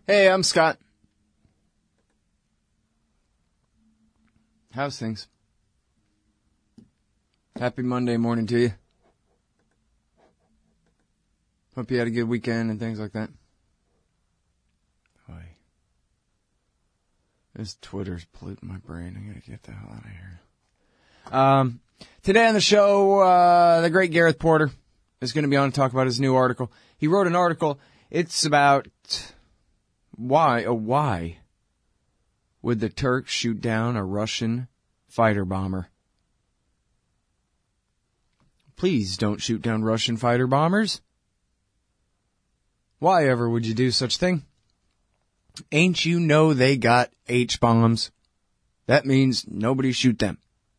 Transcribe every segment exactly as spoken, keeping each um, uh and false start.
Hey, I'm Scott. How's things? Happy Monday morning to you. Hope you had a good weekend and things like that. Boy. This Twitter's polluting my brain. I gotta get the hell out of here. Um, today on the show, uh, the great Gareth Porter is going to be on to talk about his new article. He wrote an article. It's about why, oh, why would the Turks shoot down a Russian fighter bomber? Please don't shoot down Russian fighter bombers. Why ever would you do such thing? Ain't you know they got H-bombs? That means nobody shoot them.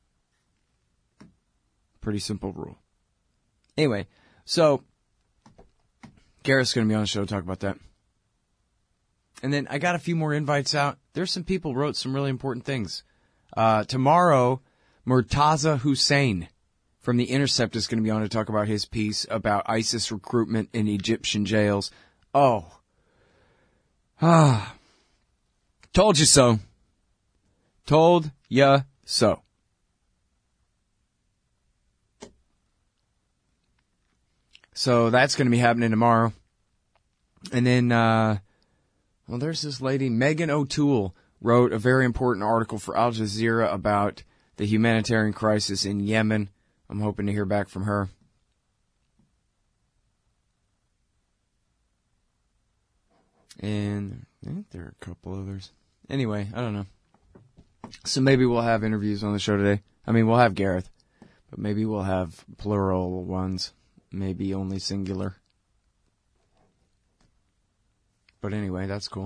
Pretty simple rule. Anyway, so Gareth's going to be on the show to talk about that. And then I got a few more invites out. There's some people who wrote some really important things. Uh, tomorrow, Murtaza Hussein from The Intercept is going to be on to talk about his piece about ISIS recruitment in Egyptian jails. Oh. Ah. Told you so. Told ya so. So that's going to be happening tomorrow. And then, uh, well, there's this lady, Megan O'Toole, wrote a very important article for Al Jazeera about the humanitarian crisis in Yemen. I'm hoping to hear back from her. And I think there are a couple others. Anyway, I don't know. So maybe we'll have interviews on the show today. I mean, we'll have Gareth, but maybe we'll have plural ones. Maybe only singular. But anyway, that's cool.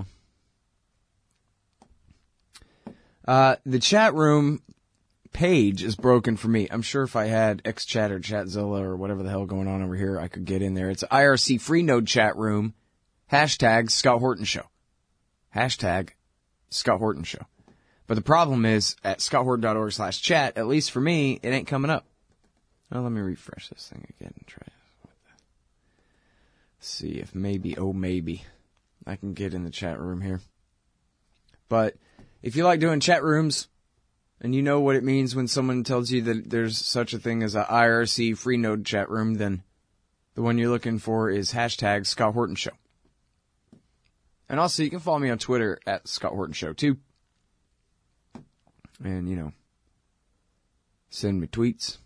Uh, the chat room page is broken for me. I'm sure if I had XChat or Chatzilla or whatever the hell going on over here, I could get in there. It's I R C Freenode chat room. Hashtag Scott Horton Show. Hashtag Scott Horton Show. But the problem is, at scotthorton.org slash chat, at least for me, it ain't coming up. Well, let me refresh this thing again and try it. See if maybe, oh maybe, I can get in the chat room here. But if you like doing chat rooms, and you know what it means when someone tells you that there's such a thing as a I R C Freenode chat room, then the one you're looking for is hashtag Scott Horton Show. And also, you can follow me on Twitter at Scott Horton Show, too. And, you know, send me tweets.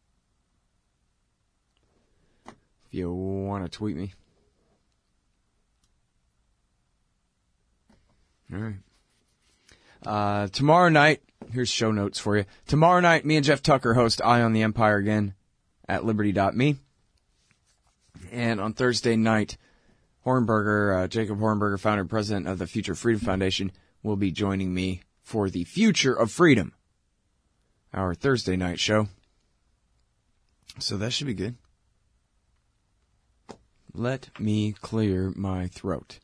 If you want to tweet me. All right. Uh, tomorrow night, here's show notes for you. Tomorrow night, me and Jeff Tucker host Eye on the Empire again at liberty dot me. And on Thursday night, Hornberger, uh, Jacob Hornberger, founder and president of the Future Freedom Foundation, will be joining me for the Future of Freedom, our Thursday night show. So that should be good. Let me clear my throat.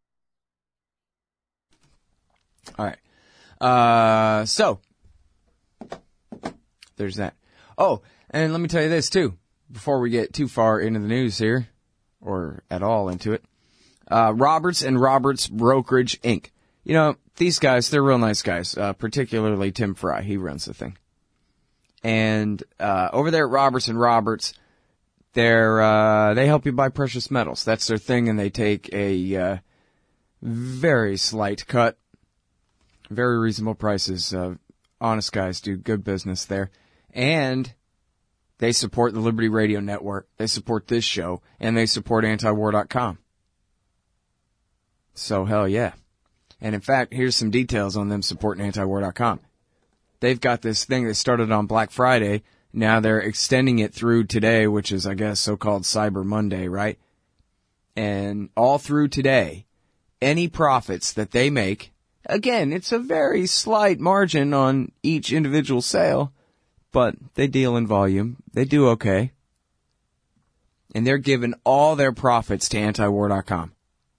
All right. Uh, so, there's that. Oh, and let me tell you this, too, before we get too far into the news here, or at all into it. Uh, Roberts and Roberts Brokerage, Incorporated. You know, these guys, they're real nice guys, uh, particularly Tim Fry. He runs the thing. And uh, over there at Roberts and Roberts, they're, uh, they help you buy precious metals. That's their thing, and they take a uh, very slight cut. Very reasonable prices. Uh, honest guys do good business there. And they support the Liberty Radio Network. They support this show. And they support anti war dot com. So, hell yeah. And in fact, here's some details on them supporting anti war dot com. They've got this thing that started on Black Friday. Now they're extending it through today, which is, I guess, so-called Cyber Monday, right? And all through today, any profits that they make, again, it's a very slight margin on each individual sale, but they deal in volume. They do okay. And they're giving all their profits to anti war dot com.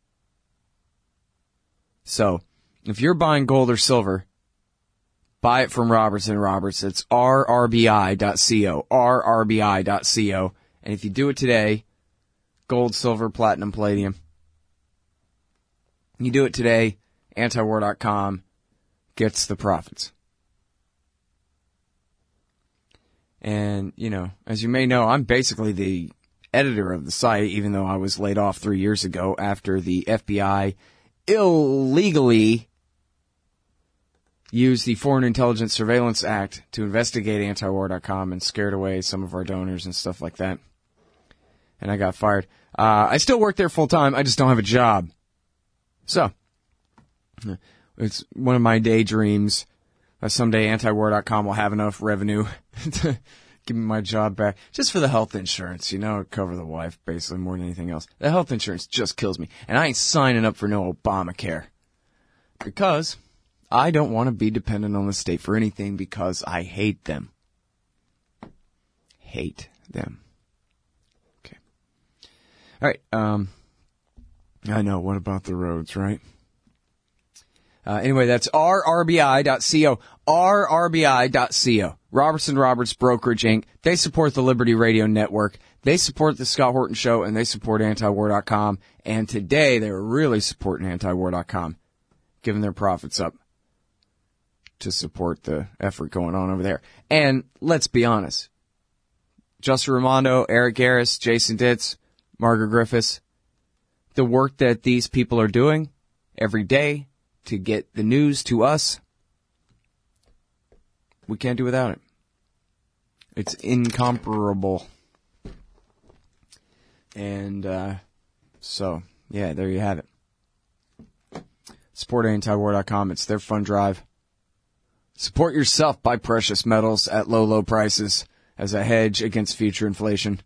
So, if you're buying gold or silver, buy it from Roberts and Roberts. It's R R B I dot co, R R B I dot co. And if you do it today, gold, silver, platinum, palladium, You do it today, antiwar dot com gets the profits. And, you know, as you may know, I'm basically the editor of the site, even though I was laid off three years ago after the F B I illegally used the Foreign Intelligence Surveillance Act to investigate antiwar dot com and scared away some of our donors and stuff like that. And I got fired. Uh, I still work there full time. I just don't have a job. So, it's one of my daydreams. Uh, someday antiwar dot com will have enough revenue to give me my job back. Just for the health insurance, you know, cover the wife, basically, more than anything else. The health insurance just kills me. And I ain't signing up for no Obamacare. Because I don't want to be dependent on the state for anything because I hate them. Hate them. Okay. All right. Um, I know. What about the roads, right? Uh, anyway, that's R R B I dot co. R R B I dot co. Robertson Roberts Brokerage, Incorporated. They support the Liberty Radio Network. They support the Scott Horton Show, and they support antiwar dot com. And today, they were really supporting antiwar dot com, giving their profits up to support the effort going on over there. And let's be honest. Justin Raimondo, Eric Garris, Jason Ditz, Margaret Griffiths, the work that these people are doing every day to get the news to us, we can't do without it. It's incomparable. And uh, so, yeah, there you have it. Support antiwar dot com. It's their fund drive. Support yourself, buy precious metals at low, low prices as a hedge against future inflation.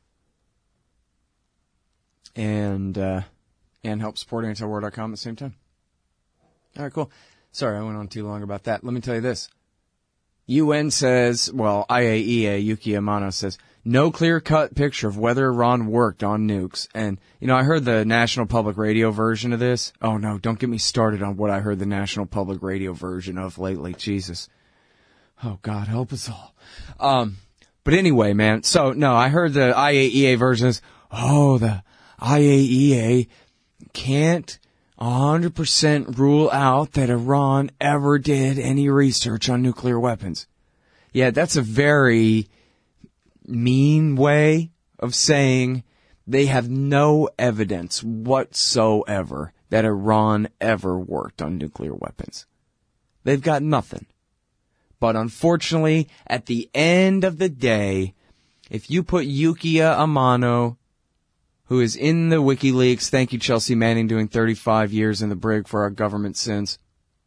And uh, and help support antiwar dot com at the same time. All right, cool. Sorry, I went on too long about that. Let me tell you this. U N says, well, I A E A, Yuki Amano says, no clear-cut picture of whether Iran worked on nukes. And, you know, I heard the National Public Radio version of this. Oh, no, don't get me started on what I heard the National Public Radio version of lately. Jesus. Oh, God, help us all. Um, but anyway, man, so, no, I heard the I A E A versions. Oh, the I A E A can't one hundred percent rule out that Iran ever did any research on nuclear weapons. Yeah, that's a very mean way of saying they have no evidence whatsoever that Iran ever worked on nuclear weapons. They've got nothing. But unfortunately, at the end of the day, if you put Yukiya Amano, who is in the WikiLeaks, thank you Chelsea Manning, doing thirty-five years in the brig for our government sins,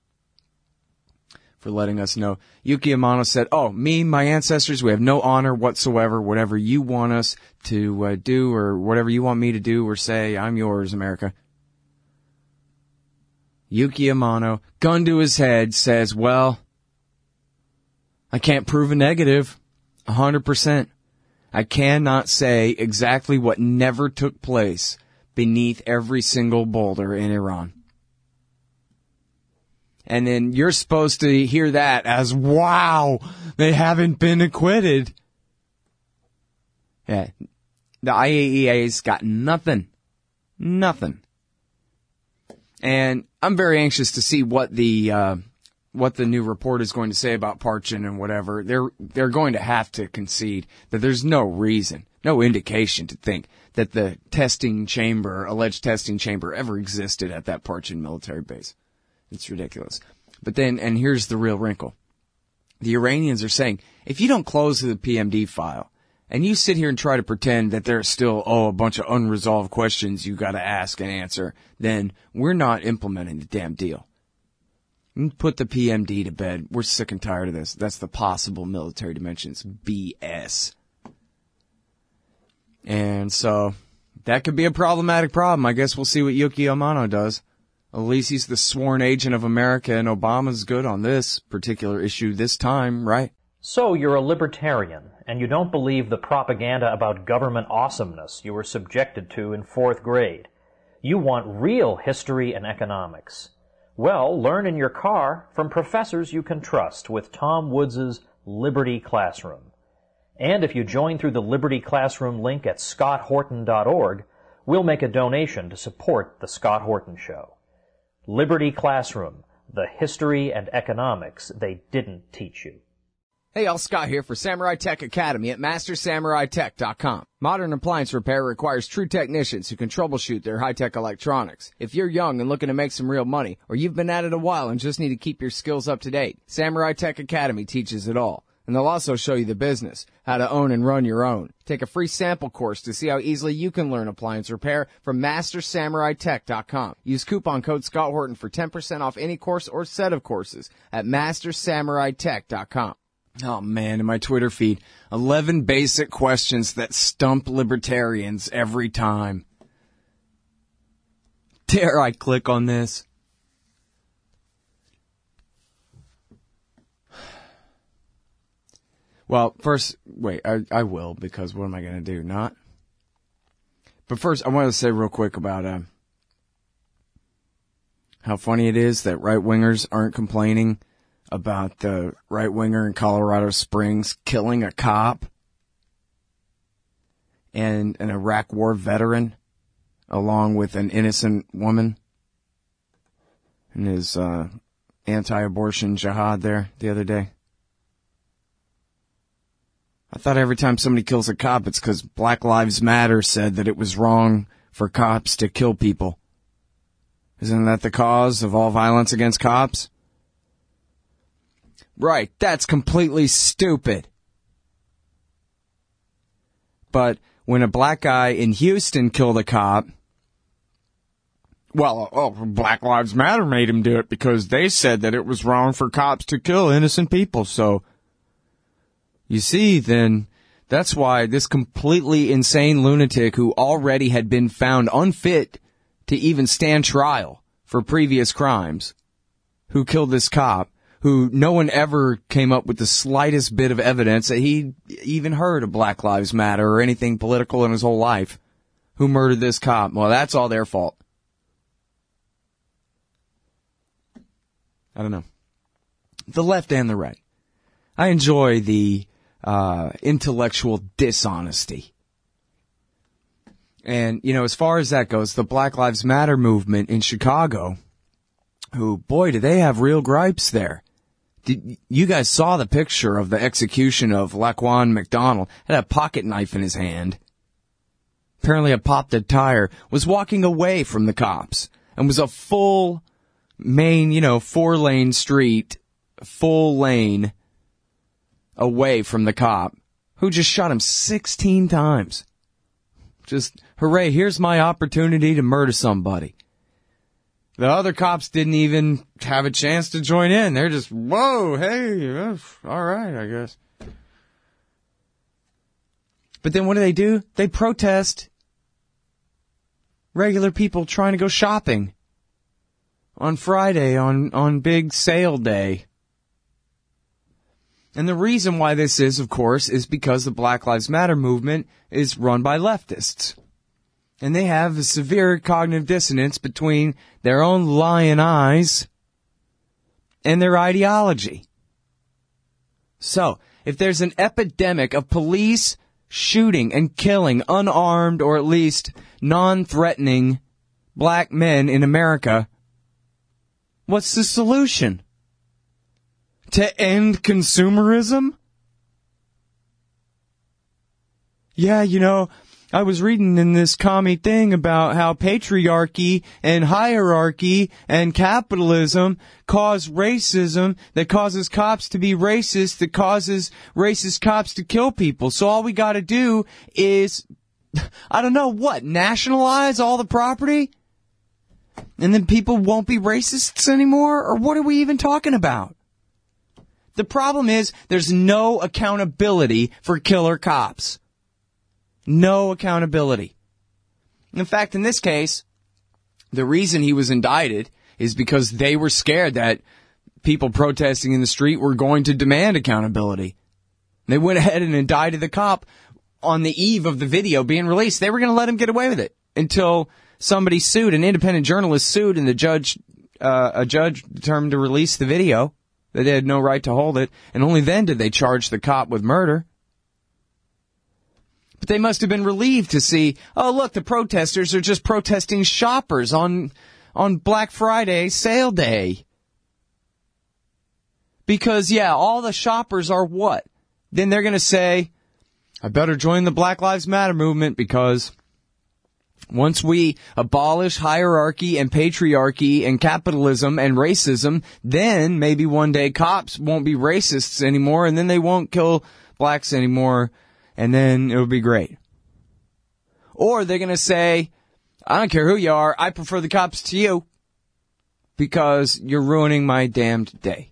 for letting us know. Yuki Amano said, oh, me, my ancestors, we have no honor whatsoever. Whatever you want us to uh, do or whatever you want me to do or say, I'm yours, America. Yuki Amano, gun to his head, says, well, I can't prove a negative, one hundred percent. I cannot say exactly what never took place beneath every single boulder in Iran. And then you're supposed to hear that as, wow, they haven't been acquitted. Yeah, the I A E A's got nothing. Nothing. And I'm very anxious to see what the uh, what the new report is going to say about Parchin and whatever. They're they're going to have to concede that there's no reason, no indication to think that the testing chamber, alleged testing chamber, ever existed at that Parchin military base. It's ridiculous. But then, and here's the real wrinkle. The Iranians are saying, if you don't close the P M D file, and you sit here and try to pretend that there's still, oh, a bunch of unresolved questions you gotta ask and answer, then we're not implementing the damn deal. Put the P M D to bed. We're sick and tired of this. That's the possible military dimensions. B S. And so, that could be a problematic problem. I guess we'll see what Yuki Amano does. At least he's the sworn agent of America, and Obama's good on this particular issue this time, right? So you're a libertarian, and you don't believe the propaganda about government awesomeness you were subjected to in fourth grade. You want real history and economics. Well, learn in your car from professors you can trust with Tom Woods' Liberty Classroom. And if you join through the Liberty Classroom link at scott horton dot org, we'll make a donation to support The Scott Horton Show. Liberty Classroom, the history and economics they didn't teach you. Hey, all, Scott here for Samurai Tech Academy at master samurai tech dot com. Modern appliance repair requires true technicians who can troubleshoot their high-tech electronics. If you're young and looking to make some real money, or you've been at it a while and just need to keep your skills up to date, Samurai Tech Academy teaches it all. And they'll also show you the business, how to own and run your own. Take a free sample course to see how easily you can learn appliance repair from master samurai tech dot com. Use coupon code Scott Horton for ten percent off any course or set of courses at master samurai tech dot com. Oh man, in my Twitter feed, eleven basic questions that stump libertarians every time. Dare I click on this? Well, first, wait, I, I will, because what am I going to do? Not? But first, I want to say real quick about uh, how funny it is that right-wingers aren't complaining about the right-winger in Colorado Springs killing a cop and an Iraq War veteran along with an innocent woman in his uh, anti-abortion jihad there the other day. I thought every time somebody kills a cop, it's because Black Lives Matter said that it was wrong for cops to kill people. Isn't that the cause of all violence against cops? Right, that's completely stupid. But when a black guy in Houston killed a cop, well, oh, Black Lives Matter made him do it because they said that it was wrong for cops to kill innocent people. So, you see, then, that's why this completely insane lunatic who already had been found unfit to even stand trial for previous crimes, who killed this cop, who no one ever came up with the slightest bit of evidence that he even heard of Black Lives Matter or anything political in his whole life, who murdered this cop. Well, that's all their fault. I don't know. The left and the right. I enjoy the uh intellectual dishonesty. And, you know, as far as that goes, the Black Lives Matter movement in Chicago, who, boy, do they have real gripes there. Did, you guys saw the picture of the execution of Laquan McDonald. Had a pocket knife in his hand. Apparently had popped a tire. Was walking away from the cops. And was a full main, you know, four-lane street, full lane away from the cop, who just shot him sixteen times. Just, hooray, here's my opportunity to murder somebody. The other cops didn't even have a chance to join in. They're just, whoa, hey, all right, I guess. But then what do they do? They protest regular people trying to go shopping on Friday, on, on big sale day. And the reason why this is, of course, is because the Black Lives Matter movement is run by leftists. And they have a severe cognitive dissonance between their own lying eyes and their ideology. So, if there's an epidemic of police shooting and killing unarmed or at least non-threatening black men in America, what's the solution? To end consumerism? Yeah, you know, I was reading in this commie thing about how patriarchy and hierarchy and capitalism cause racism that causes cops to be racist, that causes racist cops to kill people. So all we gotta do is, I don't know what, nationalize all the property? And then people won't be racists anymore? Or what are we even talking about? The problem is there's no accountability for killer cops. No accountability. In fact, in this case, the reason he was indicted is because they were scared that people protesting in the street were going to demand accountability. They went ahead and indicted the cop on the eve of the video being released. They were going to let him get away with it until somebody sued, an independent journalist sued, and the judge, uh, a judge determined to release the video. That they had no right to hold it, and only then did they charge the cop with murder. But they must have been relieved to see, oh, look, the protesters are just protesting shoppers on on Black Friday sale day. Because, yeah, all the shoppers are what? Then they're going to say, I better join the Black Lives Matter movement because once we abolish hierarchy and patriarchy and capitalism and racism, then maybe one day cops won't be racists anymore and then they won't kill blacks anymore and then it'll be great. Or they're going to say, I don't care who you are, I prefer the cops to you because you're ruining my damned day.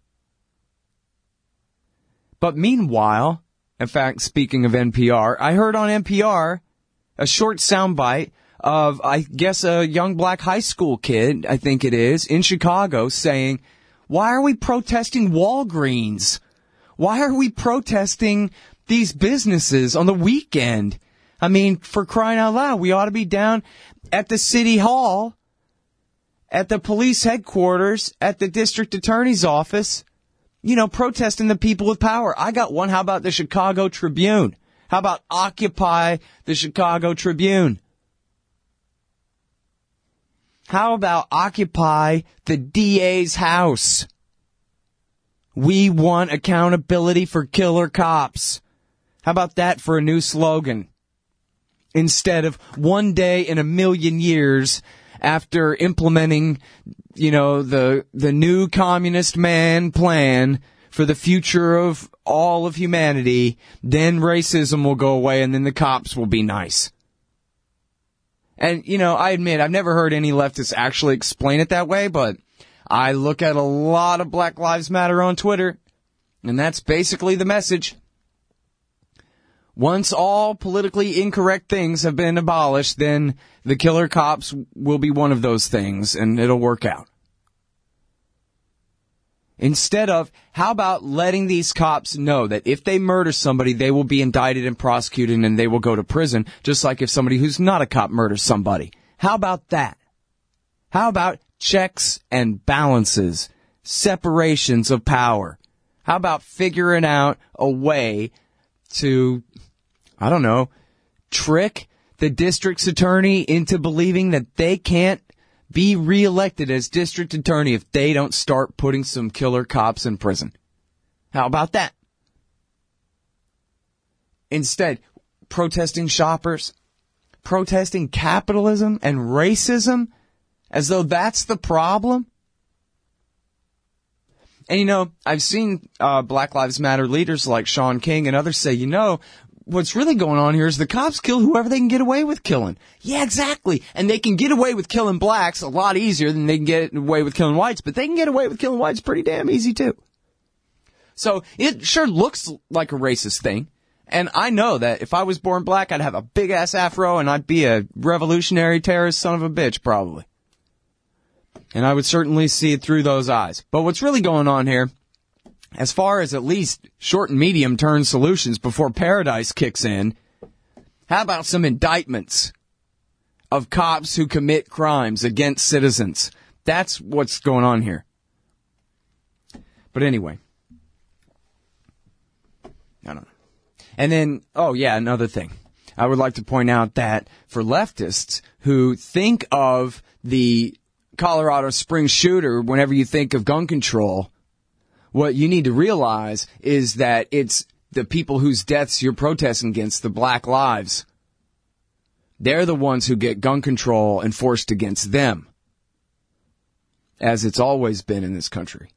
But meanwhile, in fact, speaking of N P R, I heard on N P R a short soundbite of, I guess, a young black high school kid, I think it is, in Chicago saying, why are we protesting Walgreens? Why are we protesting these businesses on the weekend? I mean, for crying out loud, we ought to be down at the city hall, at the police headquarters, at the district attorney's office, you know, protesting the people with power. I got one. How about the Chicago Tribune? How about Occupy the Chicago Tribune? How about Occupy the D A's house? We want accountability for killer cops. How about that for a new slogan? Instead of one day in a million years after implementing, you know, the the new communist man plan for the future of all of humanity, then racism will go away and then the cops will be nice. And, you know, I admit, I've never heard any leftists actually explain it that way, but I look at a lot of Black Lives Matter on Twitter, and that's basically the message. Once all politically incorrect things have been abolished, then the killer cops will be one of those things, and it'll work out. Instead of, how about letting these cops know that if they murder somebody, they will be indicted and prosecuted and they will go to prison, just like if somebody who's not a cop murders somebody. How about that? How about checks and balances, separations of power? How about figuring out a way to, I don't know, trick the district's attorney into believing that they can't be reelected as district attorney if they don't start putting some killer cops in prison? How about that? Instead, protesting shoppers, protesting capitalism and racism as though that's the problem. And, you know, I've seen uh, Black Lives Matter leaders like Shaun King and others say, you know, what's really going on here is the cops kill whoever they can get away with killing. Yeah, exactly. And they can get away with killing blacks a lot easier than they can get away with killing whites, but they can get away with killing whites pretty damn easy too. So it sure looks like a racist thing. And I know that if I was born black, I'd have a big ass afro and I'd be a revolutionary terrorist son of a bitch probably. And I would certainly see it through those eyes. But what's really going on here, as far as at least short and medium term solutions before paradise kicks in, how about some indictments of cops who commit crimes against citizens? That's what's going on here. But anyway, I don't know. And then, oh yeah, another thing. I would like to point out that for leftists who think of the Colorado Springs shooter whenever you think of gun control, what you need to realize is that it's the people whose deaths you're protesting against, the black lives. They're the ones who get gun control enforced against them, as it's always been in this country.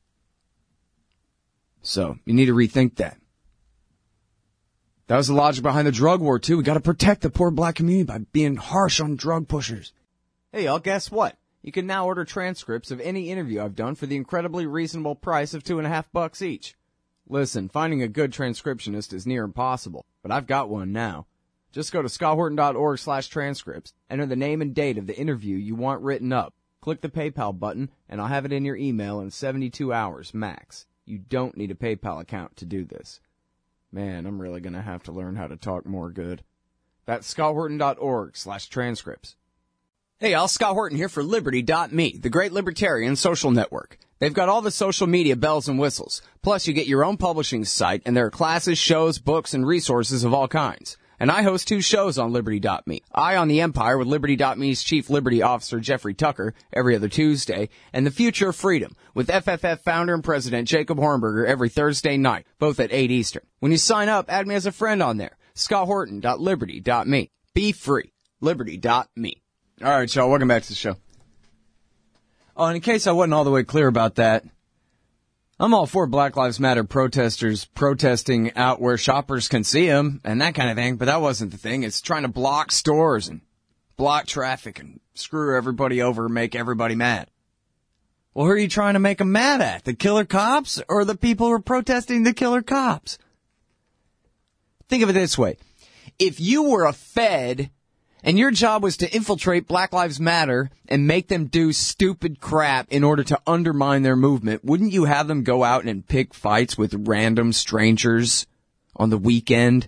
So you need to rethink that. That was the logic behind the drug war, too. We got to protect the poor black community by being harsh on drug pushers. Hey, y'all, guess what? You can now order transcripts of any interview I've done for the incredibly reasonable price of two and a half bucks each. Listen, finding a good transcriptionist is near impossible, but I've got one now. Just go to scotthorton.org slash transcripts, enter the name and date of the interview you want written up, click the PayPal button, and I'll have it in your email in seventy-two hours max. You don't need a PayPal account to do this. Man, I'm really going to have to learn how to talk more good. That's scotthorton.org slash transcripts. Hey, y'all, Scott Horton here for Liberty dot me, the great libertarian social network. They've got all the social media bells and whistles. Plus, you get your own publishing site, and there are classes, shows, books, and resources of all kinds. and I host two shows on Liberty dot me. Eye on the Empire with Liberty dot me's Chief Liberty Officer Jeffrey Tucker every other Tuesday, and The Future of Freedom with F F F founder and president Jacob Hornberger every Thursday night, both at eight Eastern. When you sign up, add me as a friend on there. Scott Horton dot Liberty dot me. Be free. Liberty dot me. All right, y'all, welcome back to the show. Oh, and in case I wasn't all the way clear about that, I'm all for Black Lives Matter protesters protesting out where shoppers can see them and that kind of thing, but that wasn't the thing. It's trying to block stores and block traffic and screw everybody over and make everybody mad. Well, who are you trying to make them mad at? The killer cops or the people who are protesting the killer cops? Think of it this way. If you were a Fed and your job was to infiltrate Black Lives Matter and make them do stupid crap in order to undermine their movement, wouldn't you have them go out and pick fights with random strangers on the weekend?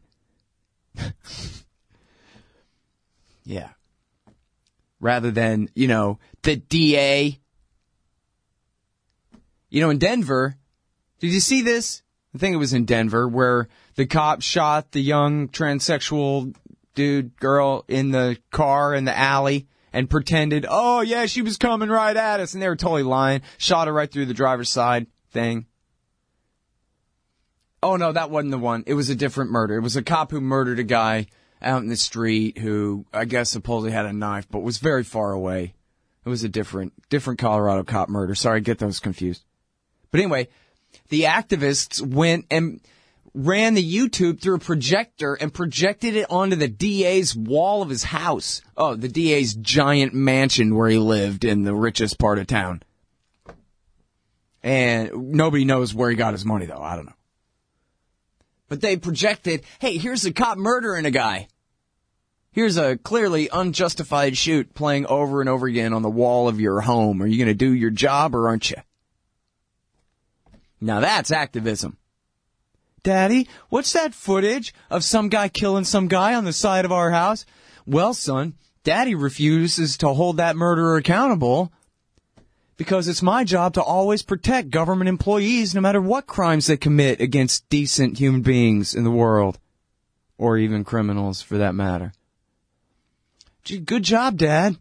Yeah. Rather than, you know, the D A. You know, in Denver, did you see this? I think it was in Denver where the cop shot the young transsexual dude, girl in the car in the alley and pretended, oh, yeah, she was coming right at us. And they were totally lying. Shot her right through the driver's side thing. Oh, no, that wasn't the one. It was a different murder. It was a cop who murdered a guy out in the street who I guess supposedly had a knife, but was very far away. It was a different, different Colorado cop murder. Sorry, I get those confused. But anyway, the activists went and ran the YouTube through a projector and projected it onto the D A's wall of his house. Oh, the D A's giant mansion where he lived in the richest part of town. And nobody knows where he got his money, though. I don't know. But they projected, hey, here's a cop murdering a guy. Here's a clearly unjustified shoot playing over and over again on the wall of your home. Are you going to do your job or aren't you? Now that's activism. Daddy, what's that footage of some guy killing some guy on the side of our house? Well, son, Daddy refuses to hold that murderer accountable because it's my job to always protect government employees no matter what crimes they commit against decent human beings in the world. Or even criminals, for that matter. Gee, good job, Dad.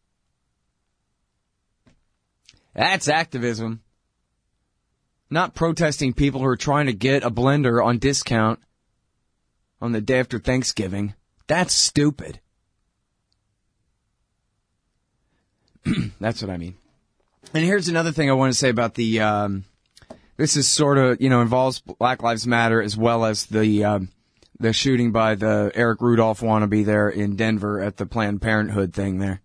That's activism. Not protesting people who are trying to get a blender on discount on the day after Thanksgiving. That's stupid. That's what I mean. And here's another thing I want to say about the, um, this is sort of, you know, involves Black Lives Matter as well as the, um, the shooting by the Eric Rudolph wannabe there in Denver at the Planned Parenthood thing there.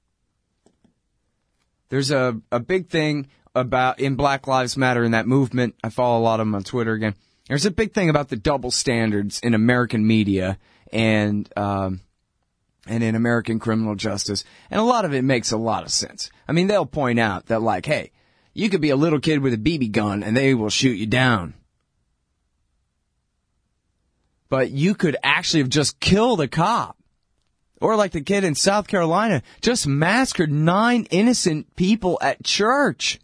There's a, a big thing about in Black Lives Matter in that movement. I follow a lot of them on Twitter again. There's a big thing about the double standards in American media and um, and in American criminal justice, and a lot of it makes a lot of sense. I mean, they'll point out that, like, hey, you could be a little kid with a B B gun and they will shoot you down. But you could actually have just killed a cop. Or like the kid in South Carolina, just massacred nine innocent people at church.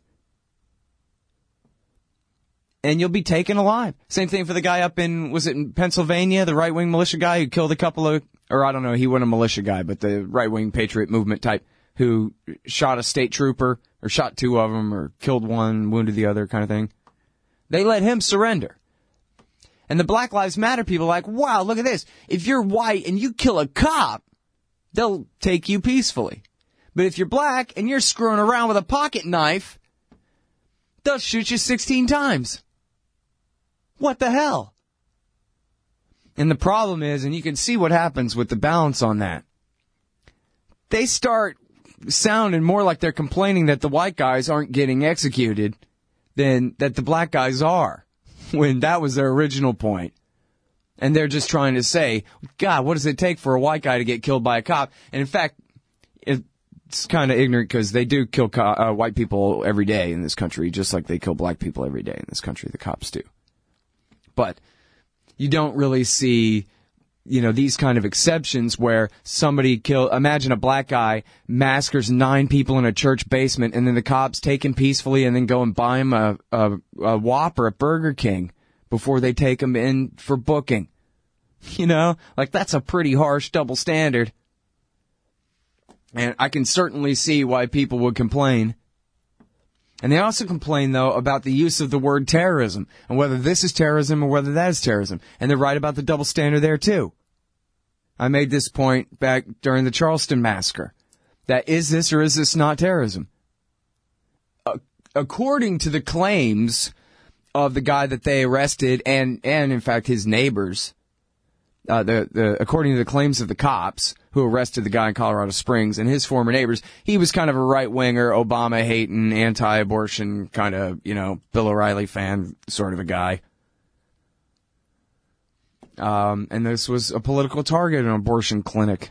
And you'll be taken alive. Same thing for the guy up in, was it in Pennsylvania, the right-wing militia guy who killed a couple of, or I don't know, he wasn't a militia guy, but the right-wing patriot movement type who shot a state trooper, or shot two of them, or killed one, wounded the other kind of thing. They let him surrender. And the Black Lives Matter people are like, wow, look at this. If you're white and you kill a cop, they'll take you peacefully. But if you're black and you're screwing around with a pocket knife, they'll shoot you sixteen times. What the hell? And the problem is, and you can see what happens with the balance on that, they start sounding more like they're complaining that the white guys aren't getting executed than that the black guys are, when that was their original point. And they're just trying to say, God, what does it take for a white guy to get killed by a cop? And in fact, it's kind of ignorant because they do kill co- uh, white people every day in this country, just like they kill black people every day in this country. The cops do. But you don't really see, you know, these kind of exceptions where somebody kill. Imagine a black guy massacres nine people in a church basement, and then the cops take him peacefully and then go and buy him a, a, a Whopper at Burger King before they take him in for booking. You know, like that's a pretty harsh double standard. And I can certainly see why people would complain. And they also complain, though, about the use of the word terrorism, and whether this is terrorism or whether that is terrorism. And they're right about the double standard there, too. I made this point back during the Charleston massacre. That is this or is this not terrorism? Uh, according to the claims of the guy that they arrested and, and in fact, his neighbors, uh, the, the, according to the claims of the cops who arrested the guy in Colorado Springs and his former neighbors, he was kind of a right-winger, Obama-hating, anti-abortion kind of, you know, Bill O'Reilly fan sort of a guy. Um, and this was a political target, an abortion clinic.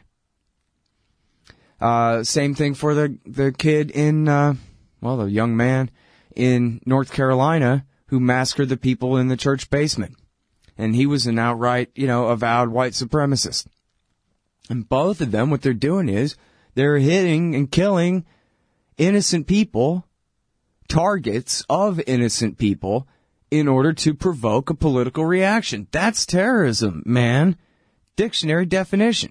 Uh, same thing for the, the kid in, uh, well, the young man in North Carolina who massacred the people in the church basement. And he was an outright, you know, avowed white supremacist. And both of them, what they're doing is they're hitting and killing innocent people, targets of innocent people, in order to provoke a political reaction. That's terrorism, man. Dictionary definition.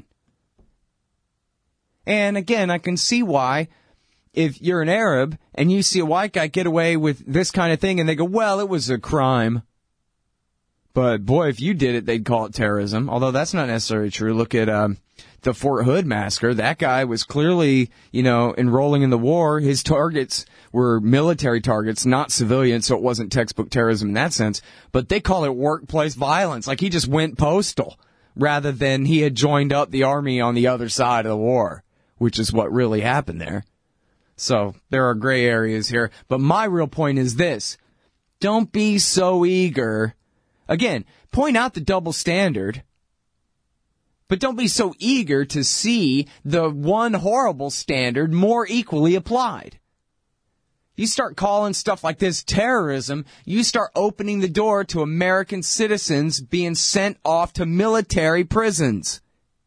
And again, I can see why, if you're an Arab and you see a white guy get away with this kind of thing and they go, well, it was a crime. But boy, if you did it, they'd call it terrorism. Although that's not necessarily true. Look at um, the Fort Hood massacre. That guy was clearly, you know, enrolling in the war. His targets were military targets, not civilians, so it wasn't textbook terrorism in that sense. But they call it workplace violence. Like he just went postal rather than he had joined up the army on the other side of the war, which is what really happened there. So there are gray areas here. But my real point is this. Don't be so eager. Again, point out the double standard, but don't be so eager to see the one horrible standard more equally applied. You start calling stuff like this terrorism, you start opening the door to American citizens being sent off to military prisons.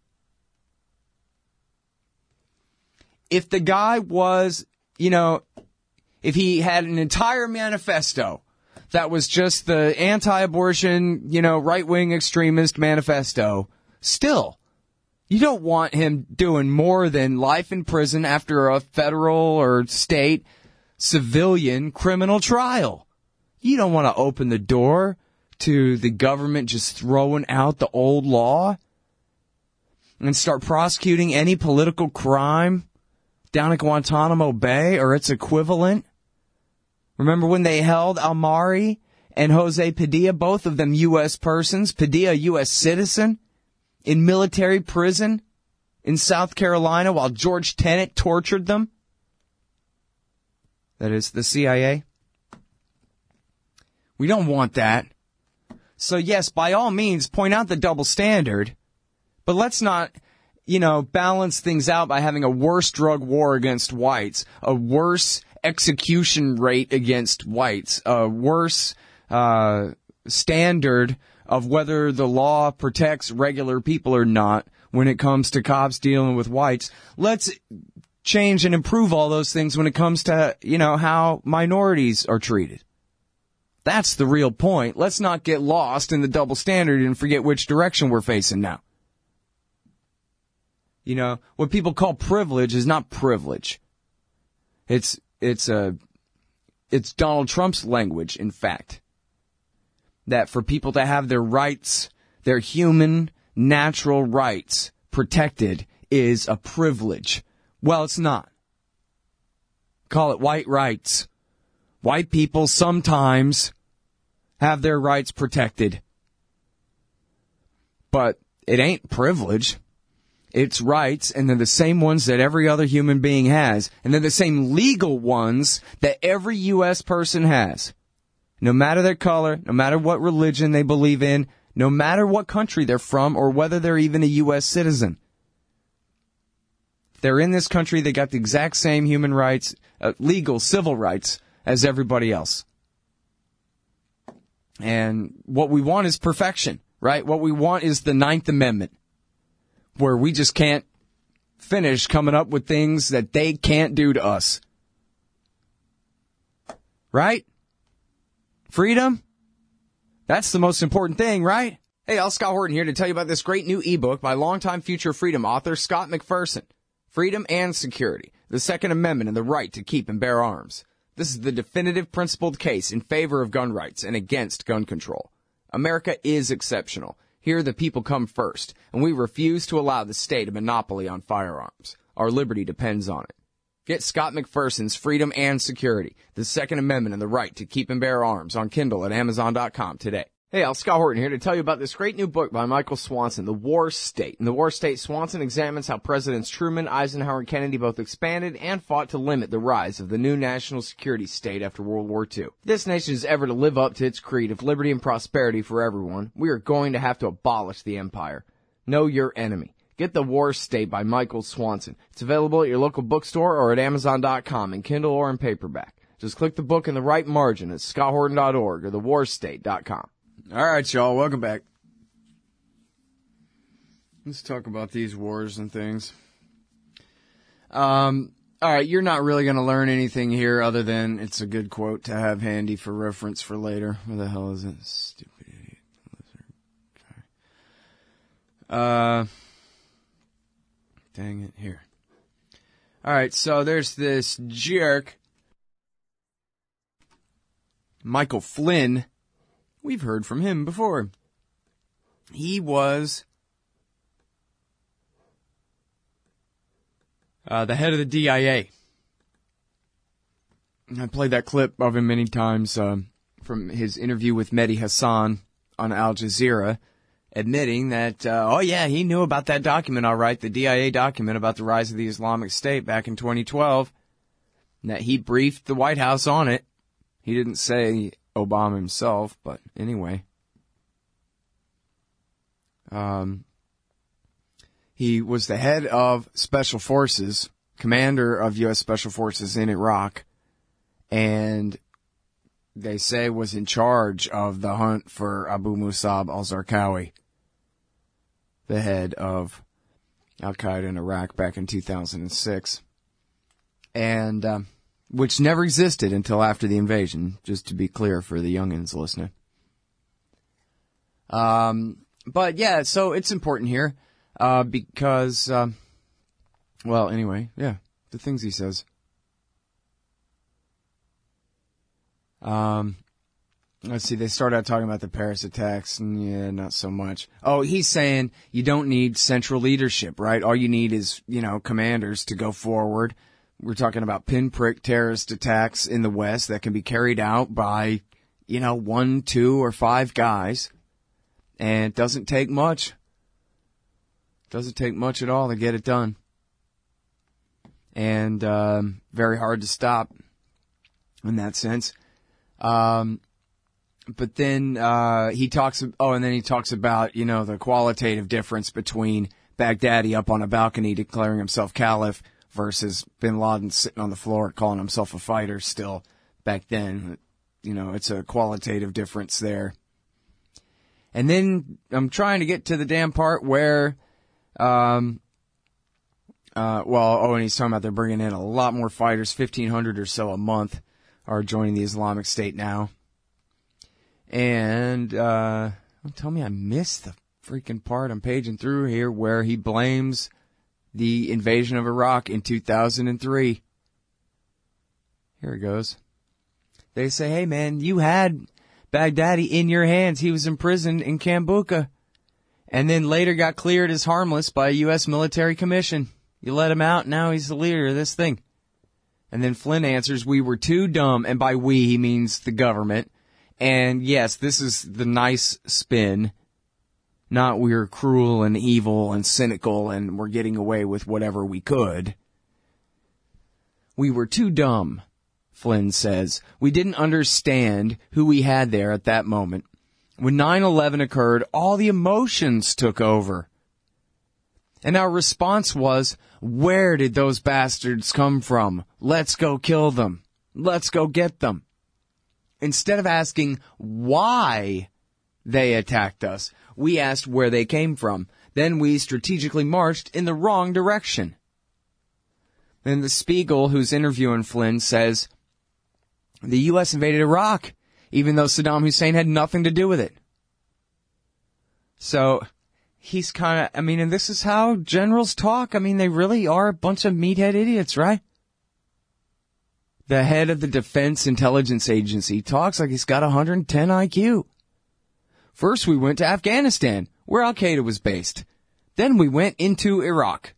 If the guy was, you know, if he had an entire manifesto that was just the anti-abortion, you know, right-wing extremist manifesto, still, you don't want him doing more than life in prison after a federal or state civilian criminal trial. You don't want to open the door to the government just throwing out the old law and start prosecuting any political crime down at Guantanamo Bay or its equivalent. Remember when they held Almari and Jose Padilla, both of them U S persons, Padilla a U S citizen, in military prison in South Carolina while George Tenet tortured them? That is the C I A. We don't want that. So yes, by all means, point out the double standard, but let's not, you know, balance things out by having a worse drug war against whites, a worse execution rate against whites, a worse uh, standard of whether the law protects regular people or not when it comes to cops dealing with whites. Let's change and improve all those things when it comes to, you know, how minorities are treated. That's the real point. Let's not get lost in the double standard and forget which direction we're facing now. You know, what people call privilege is not privilege. It's It's a, it's Donald Trump's language, in fact, that for people to have their rights, their human, natural rights protected is a privilege. Well, it's not. Call it white rights. White people sometimes have their rights protected. But it ain't privilege. It's rights, and they're the same ones that every other human being has. And they're the same legal ones that every U S person has. No matter their color, no matter what religion they believe in, no matter what country they're from, or whether they're even a U S citizen. If they're in this country, they got the exact same human rights, uh, legal, civil rights, as everybody else. And what we want is perfection, right? What we want is the Ninth Amendment, where we just can't finish coming up with things that they can't do to us. Right? Freedom? That's the most important thing, right? Hey, Al Scott Horton here to tell you about this great new ebook by longtime Future Freedom author Scott McPherson. Freedom and Security, the Second Amendment and the Right to Keep and Bear Arms. This is the definitive principled case in favor of gun rights and against gun control. America is exceptional. Here the people come first, and we refuse to allow the state a monopoly on firearms. Our liberty depends on it. Get Scott McPherson's Freedom and Security, the Second Amendment and the Right to Keep and Bear Arms on Kindle at Amazon dot com today. Hey, Al Scott Horton here to tell you about this great new book by Michael Swanson, The War State. In The War State, Swanson examines how Presidents Truman, Eisenhower, and Kennedy both expanded and fought to limit the rise of the new national security state after World War Two. If this nation is ever to live up to its creed of liberty and prosperity for everyone, we are going to have to abolish the empire. Know your enemy. Get The War State by Michael Swanson. It's available at your local bookstore or at Amazon dot com in Kindle or in paperback. Just click the book in the right margin at Scott Horton dot org or the war state dot com. All right, y'all, welcome back. Let's talk about these wars and things. Um, all right, you're not really going to learn anything here other than it's a good quote to have handy for reference for later. Where the hell is it? Stupid idiot. Uh, dang it, here. All right, so there's this jerk, Michael Flynn. We've heard from him before. He was uh, the head of the D I A. I played that clip of him many times uh, from his interview with Mehdi Hassan on Al Jazeera, admitting that, uh, oh yeah, he knew about that document, all right, the D I A document about the rise of the Islamic State back in twenty twelve, and that he briefed the White House on it. He didn't say Obama himself, but anyway. Um, he was the head of Special Forces, commander of U S Special Forces in Iraq, and they say was in charge of the hunt for Abu Musab al-Zarqawi, the head of Al-Qaeda in Iraq back in two thousand six. And, um, which never existed until after the invasion, just to be clear for the youngins listening. Um, but yeah, so it's important here, uh, because, um, well, anyway, yeah, the things he says. Um, let's see, they start out talking about the Paris attacks, and yeah, not so much. Oh, he's saying you don't need central leadership, right? All you need is, you know, commanders to go forward. We're talking about pinprick terrorist attacks in the West that can be carried out by, you know, one, two, or five guys. And it doesn't take much. It doesn't take much at all to get it done. And um, very hard to stop in that sense. Um, but then uh, he talks, oh, and then he talks about, you know, the qualitative difference between Baghdadi up on a balcony declaring himself caliph versus bin Laden sitting on the floor calling himself a fighter still back then. You know, it's a qualitative difference there. And then I'm trying to get to the damn part where, um, uh, well, oh, and he's talking about they're bringing in a lot more fighters, fifteen hundred or so a month are joining the Islamic State now. And, uh, don't tell me I missed the freaking part I'm paging through here where he blames the invasion of Iraq in two thousand three. Here it goes. They say, hey man, you had Baghdadi in your hands. He was imprisoned in Kambuka and then later got cleared as harmless by a U S military commission. You let him out, now he's the leader of this thing. And then Flynn answers, we were too dumb, and by we he means the government. And yes, this is the nice spin. Not we're cruel and evil and cynical and we're getting away with whatever we could. We were too dumb, Flynn says. We didn't understand who we had there at that moment. When nine eleven occurred, all the emotions took over. And our response was, where did those bastards come from? Let's go kill them. Let's go get them. Instead of asking why they attacked us, we asked where they came from. Then we strategically marched in the wrong direction. Then the Spiegel, who's interviewing Flynn, says, the U S invaded Iraq, even though Saddam Hussein had nothing to do with it. So he's kind of, I mean, and this is how generals talk. I mean, they really are a bunch of meathead idiots, right? The head of the Defense Intelligence Agency talks like he's got one hundred ten I Q. First, we went to Afghanistan, where Al-Qaeda was based. Then we went into Iraq.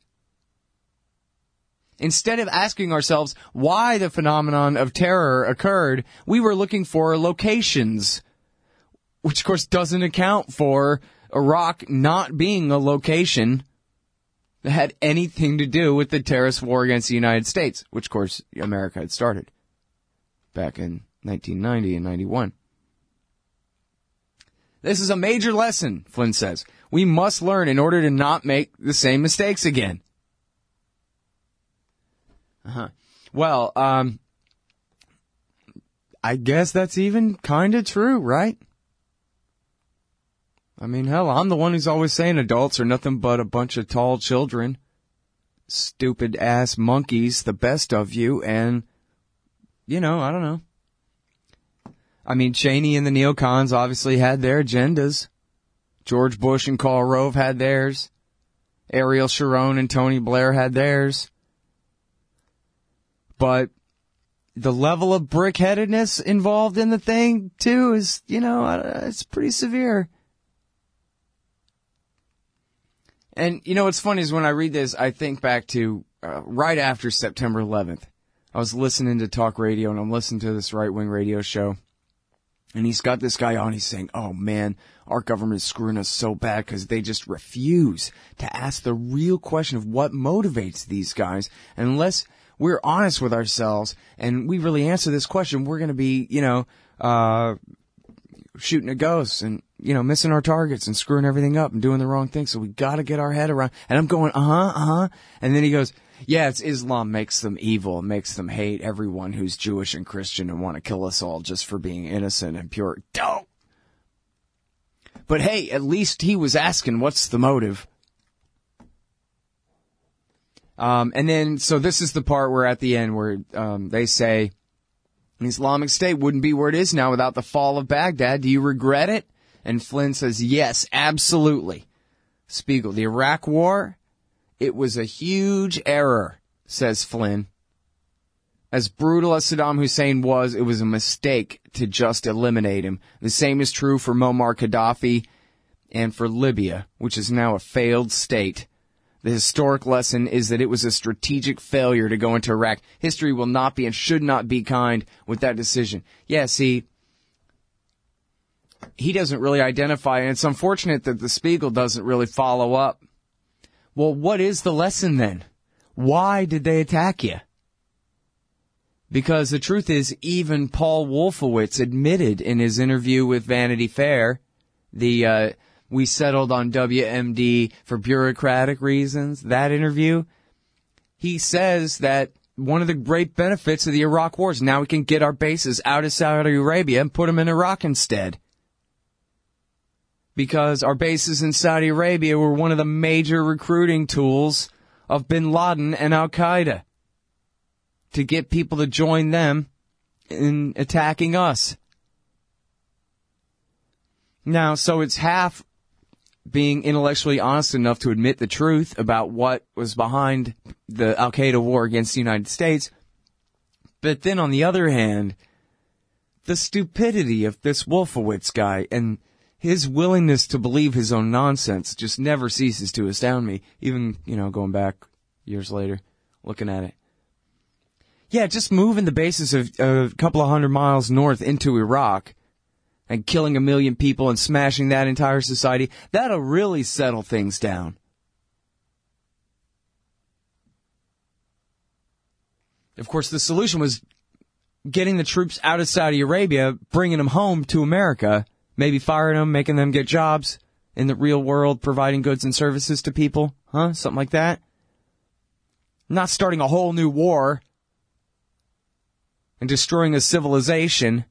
Instead of asking ourselves why the phenomenon of terror occurred, we were looking for locations, which of course doesn't account for Iraq not being a location that had anything to do with the terrorist war against the United States, which of course America had started back in nineteen ninety and ninety-one. This is a major lesson, Flynn says. We must learn in order to not make the same mistakes again. Uh-huh. Well, um, I guess that's even kind of true, right? I mean, hell, I'm the one who's always saying adults are nothing but a bunch of tall children, stupid ass monkeys, the best of you, and, you know, I don't know. I mean, Cheney and the neocons obviously had their agendas. George Bush and Karl Rove had theirs. Ariel Sharon and Tony Blair had theirs. But the level of brick-headedness involved in the thing, too, is, you know, it's pretty severe. And, you know, what's funny is when I read this, I think back to uh, right after September eleventh. I was listening to talk radio, and I'm listening to this right-wing radio show. And he's got this guy on, he's saying, oh man, our government is screwing us so bad because they just refuse to ask the real question of what motivates these guys. And unless we're honest with ourselves and we really answer this question, we're going to be, you know, uh, shooting a ghost and, you know, missing our targets and screwing everything up and doing the wrong thing. So we got to get our head around. And I'm going, uh-huh, uh-huh. And then he goes, yeah, it's Islam makes them evil, makes them hate everyone who's Jewish and Christian and want to kill us all just for being innocent and pure. Don't. But hey, at least he was asking, what's the motive? Um, and then, so this is the part where at the end where um, they say, the Islamic State wouldn't be where it is now without the fall of Baghdad. Do you regret it? And Flynn says, yes, absolutely. Spiegel, the Iraq War, it was a huge error, says Flynn. As brutal as Saddam Hussein was, it was a mistake to just eliminate him. The same is true for Muammar Gaddafi and for Libya, which is now a failed state. The historic lesson is that it was a strategic failure to go into Iraq. History will not be and should not be kind with that decision. Yeah, see, he doesn't really identify, and it's unfortunate that the Spiegel doesn't really follow up. Well, what is the lesson then? Why did they attack you? Because the truth is, even Paul Wolfowitz admitted in his interview with Vanity Fair, the uh, we settled on W M D for bureaucratic reasons, that interview, he says that one of the great benefits of the Iraq War is now we can get our bases out of Saudi Arabia and put them in Iraq instead. Because our bases in Saudi Arabia were one of the major recruiting tools of bin Laden and Al-Qaeda to get people to join them in attacking us. Now, so it's half being intellectually honest enough to admit the truth about what was behind the Al-Qaeda war against the United States. But then on the other hand, the stupidity of this Wolfowitz guy and his willingness to believe his own nonsense just never ceases to astound me, even, you know, going back years later, looking at it. Yeah, just moving the bases of uh, a couple of hundred miles north into Iraq and killing a million people and smashing that entire society, that'll really settle things down. Of course, the solution was getting the troops out of Saudi Arabia, bringing them home to America, maybe firing them, making them get jobs in the real world, providing goods and services to people, huh? Something like that. Not starting a whole new war and destroying a civilization.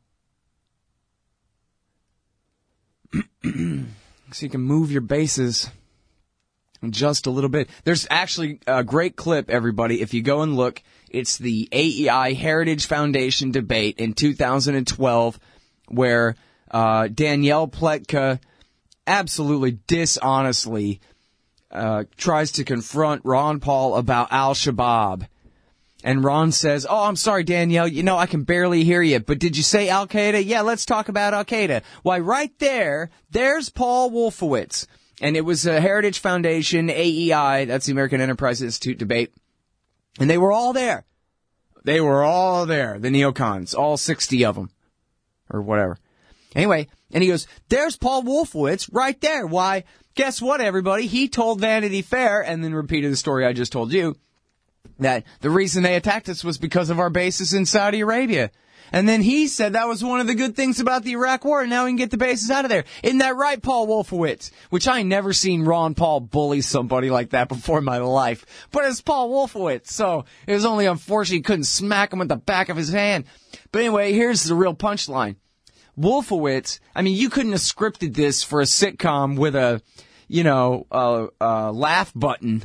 So you can move your bases just a little bit. There's actually a great clip, everybody. If you go and look, it's the A E I Heritage Foundation debate in two thousand twelve where uh, Danielle Pletka absolutely dishonestly uh, tries to confront Ron Paul about Al-Shabaab. And Ron says, oh, I'm sorry, Danielle, you know, I can barely hear you, but did you say Al-Qaeda? Yeah, let's talk about Al-Qaeda. Why, right there, there's Paul Wolfowitz. And it was a Heritage Foundation, A E I, that's the American Enterprise Institute debate. And they were all there. They were all there, the neocons, all sixty of them, or whatever. Anyway, and he goes, there's Paul Wolfowitz right there. Why, guess what, everybody? He told Vanity Fair, and then repeated the story I just told you, that the reason they attacked us was because of our bases in Saudi Arabia. And then he said that was one of the good things about the Iraq War, and now we can get the bases out of there. Isn't that right, Paul Wolfowitz? Which I never seen Ron Paul bully somebody like that before in my life. But it's Paul Wolfowitz, so it was only unfortunate he couldn't smack him with the back of his hand. But anyway, here's the real punchline. Wolfowitz, I mean, you couldn't have scripted this for a sitcom with a, you know, a, a laugh button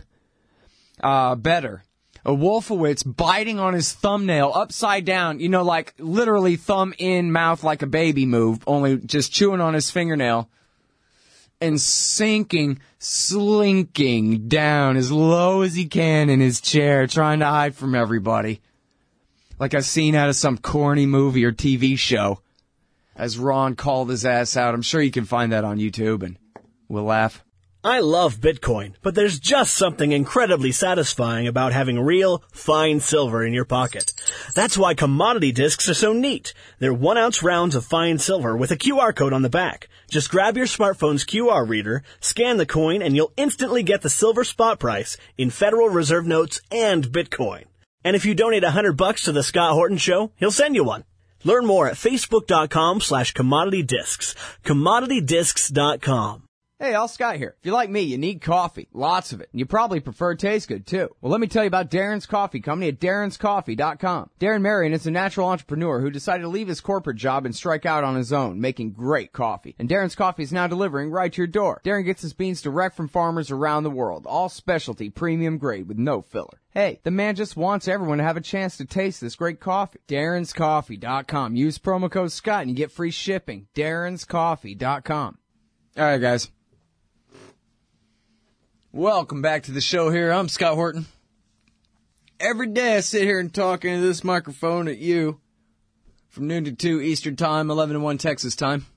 uh, better. A Wolfowitz biting on his thumbnail upside down, you know, like literally thumb in, mouth like a baby move, only just chewing on his fingernail and sinking, slinking down as low as he can in his chair, trying to hide from everybody. Like a scene out of some corny movie or T V show. As Ron called his ass out. I'm sure you can find that on YouTube and we'll laugh. I love Bitcoin, but there's just something incredibly satisfying about having real, fine silver in your pocket. That's why commodity discs are so neat. They're one-ounce rounds of fine silver with a Q R code on the back. Just grab your smartphone's Q R reader, scan the coin, and you'll instantly get the silver spot price in Federal Reserve notes and Bitcoin. And if you donate a hundred bucks to the Scott Horton Show, he'll send you one. Learn more at facebook.com slash commodity discs. commodity discs dot com. Hey, all Scott here. If you're like me, you need coffee. Lots of it. And you probably prefer it taste good, too. Well, let me tell you about Darren's Coffee Company at darrens coffee dot com. Darren Marion is a natural entrepreneur who decided to leave his corporate job and strike out on his own, making great coffee. And Darren's Coffee is now delivering right to your door. Darren gets his beans direct from farmers around the world. All specialty, premium grade with no filler. Hey, the man just wants everyone to have a chance to taste this great coffee. darrens coffee dot com. Use promo code Scott and you get free shipping. darrens coffee dot com. All right, guys. Welcome back to the show here. I'm Scott Horton. Every day I sit here and talk into this microphone at you from noon to two Eastern Time, eleven to one Texas Time.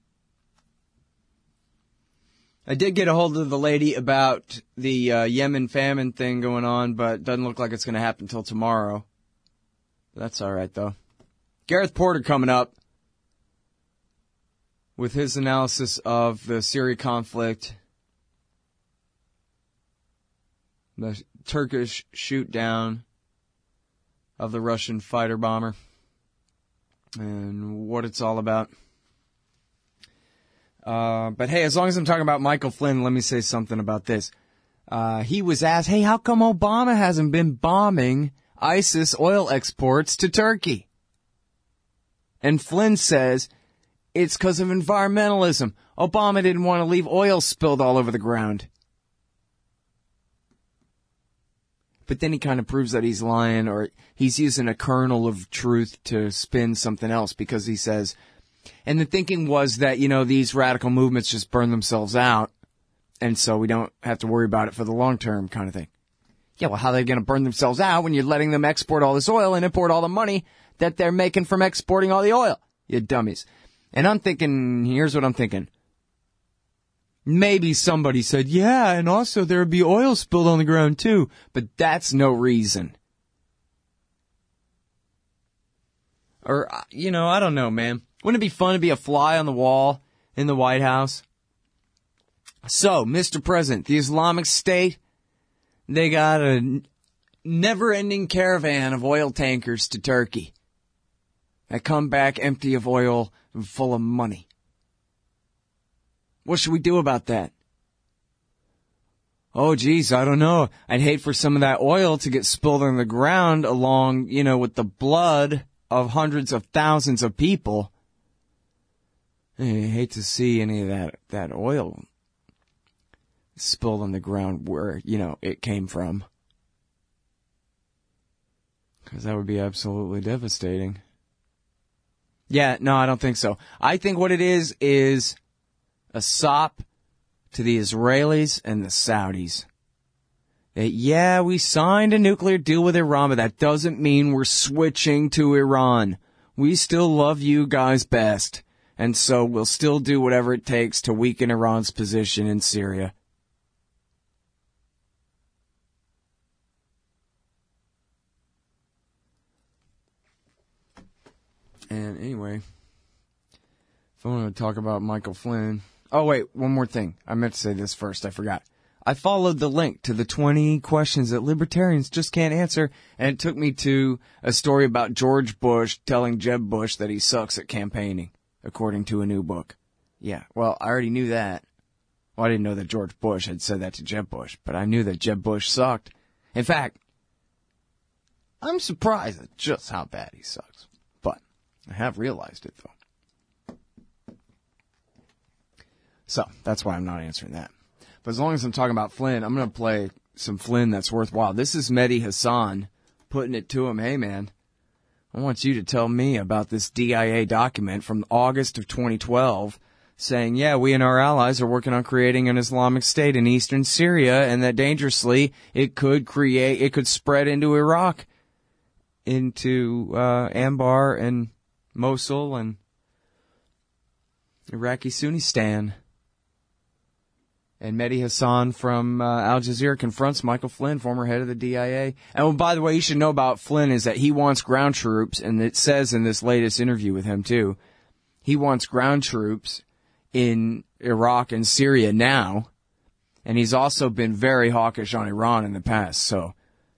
I did get a hold of the lady about the uh, Yemen famine thing going on, but doesn't look like it's going to happen until tomorrow. That's all right, though. Gareth Porter coming up with his analysis of the Syria conflict, the Turkish shoot down of the Russian fighter bomber, and what it's all about. Uh, but hey, as long as I'm talking about Michael Flynn, let me say something about this. Uh, he was asked, hey, how come Obama hasn't been bombing ISIS oil exports to Turkey? And Flynn says, it's because of environmentalism. Obama didn't want to leave oil spilled all over the ground. But then he kind of proves that he's lying, or he's using a kernel of truth to spin something else, because he says, and the thinking was that, you know, these radical movements just burn themselves out, and so we don't have to worry about it for the long term kind of thing. Yeah, well, how are they going to burn themselves out when you're letting them export all this oil and import all the money that they're making from exporting all the oil? You dummies. And I'm thinking, here's what I'm thinking. Maybe somebody said, yeah, and also there would be oil spilled on the ground too. But that's no reason. Or, you know, I don't know, man. Wouldn't it be fun to be a fly on the wall in the White House? So, Mister President, the Islamic State, they got a never-ending caravan of oil tankers to Turkey that come back empty of oil and full of money. What should we do about that? Oh, geez, I don't know. I'd hate for some of that oil to get spilled on the ground along, you know, with the blood of hundreds of thousands of people. I hate to see any of that, that oil spilled on the ground where, you know, it came from. Because that would be absolutely devastating. Yeah, no, I don't think so. I think what it is is a sop to the Israelis and the Saudis that, yeah, we signed a nuclear deal with Iran, but that doesn't mean we're switching to Iran. We still love you guys best, and so we'll still do whatever it takes to weaken Iran's position in Syria. And anyway, if I want to talk about Michael Flynn... Oh, wait, one more thing. I meant to say this first. I forgot. I followed the link to the twenty questions that libertarians just can't answer, and it took me to a story about George Bush telling Jeb Bush that he sucks at campaigning, according to a new book. Yeah, well, I already knew that. Well, I didn't know that George Bush had said that to Jeb Bush, but I knew that Jeb Bush sucked. In fact, I'm surprised at just how bad he sucks. But I have realized it, though. So, that's why I'm not answering that. But as long as I'm talking about Flynn, I'm going to play some Flynn that's worthwhile. This is Mehdi Hassan putting it to him. Hey, man, I want you to tell me about this D I A document from August of twenty twelve saying, yeah, we and our allies are working on creating an Islamic State in eastern Syria, and that dangerously it could create, it could spread into Iraq, into uh, Anbar and Mosul and Iraqi Sunnistan. And Mehdi Hassan from uh, Al Jazeera confronts Michael Flynn, former head of the D I A. And well, by the way, you should know about Flynn is that he wants ground troops, and it says in this latest interview with him too, he wants ground troops in Iraq and Syria now, and he's also been very hawkish on Iran in the past. So,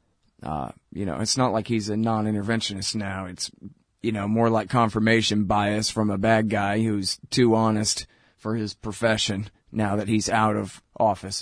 uh, you know, it's not like he's a non-interventionist now. It's, you know, more like confirmation bias from a bad guy who's too honest for his profession now that he's out of office,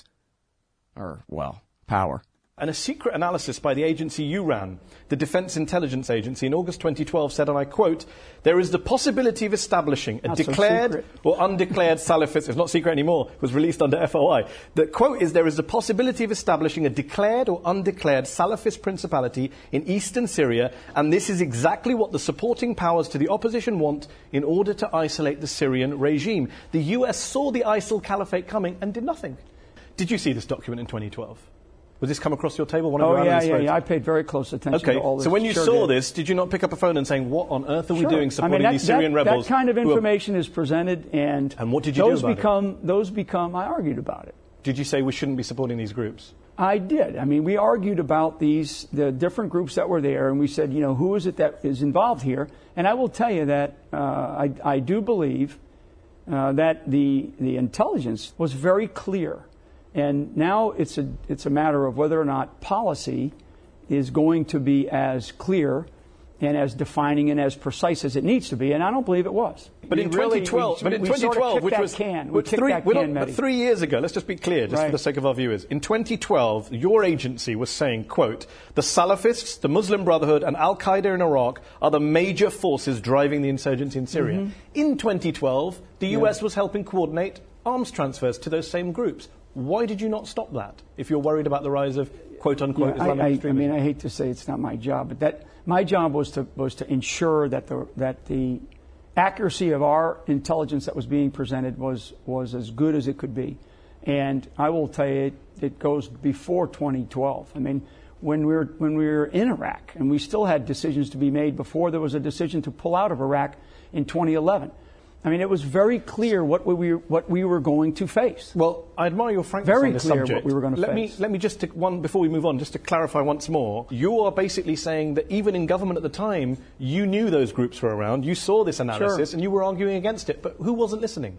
or, well, power. And a secret analysis by the agency you ran, the Defense Intelligence Agency, in August twenty twelve said, and I quote, there is the possibility of establishing a Not declared so or undeclared Salafist, it's not secret anymore, it was released under F O I. The quote is, there is the possibility of establishing a declared or undeclared Salafist principality in eastern Syria, and this is exactly what the supporting powers to the opposition want in order to isolate the Syrian regime. The U S saw the ISIL caliphate coming and did nothing. Did you see this document in twenty twelve? Would this come across your table? One of oh, your yeah, analysts yeah, wrote? yeah. I paid very close attention okay. to all this. So when you sure saw did. this, did you not pick up a phone and saying, what on earth are sure. we doing supporting I mean, that, these Syrian that, rebels? That kind of information are, is presented, and, and what did you those do about become, it? Those become, I argued about it. Did you say we shouldn't be supporting these groups? I did. I mean, we argued about these, the different groups that were there, and we said, you know, who is it that is involved here? And I will tell you that uh, I, I do believe uh, that the, the intelligence was very clear. And now it's a, it's a matter of whether or not policy is going to be as clear and as defining and as precise as it needs to be, and I don't believe it was. But in twenty twelve, we, but in we twenty twelve, sort of which that was can. We three, that we're can, not, but three years ago, let's just be clear, just right. for the sake of our viewers. In twenty twelve, your agency was saying, quote, the Salafists, the Muslim Brotherhood, and Al Qaeda in Iraq are the major forces driving the insurgency in Syria. Mm-hmm. In twenty twelve, the U S yeah. was helping coordinate arms transfers to those same groups. Why did you not stop that if you're worried about the rise of quote-unquote yeah, Islamic I, I, extremism? I mean, I hate to say it's not my job, but that my job was to was to ensure that the that the accuracy of our intelligence that was being presented was was as good as it could be. And I will tell you, it, it goes before twenty twelve. I mean, when we were when we were in Iraq, and we still had decisions to be made before there was a decision to pull out of Iraq in twenty eleven. I mean, it was very clear what we were, what we were going to face. Well, I admire your frankness very on this clear subject. What we were going to let face. Me, let me just, to, one before we move on, just to clarify once more. You are basically saying that even in government at the time, you knew those groups were around, you saw this analysis, sure. and you were arguing against it. But who wasn't listening?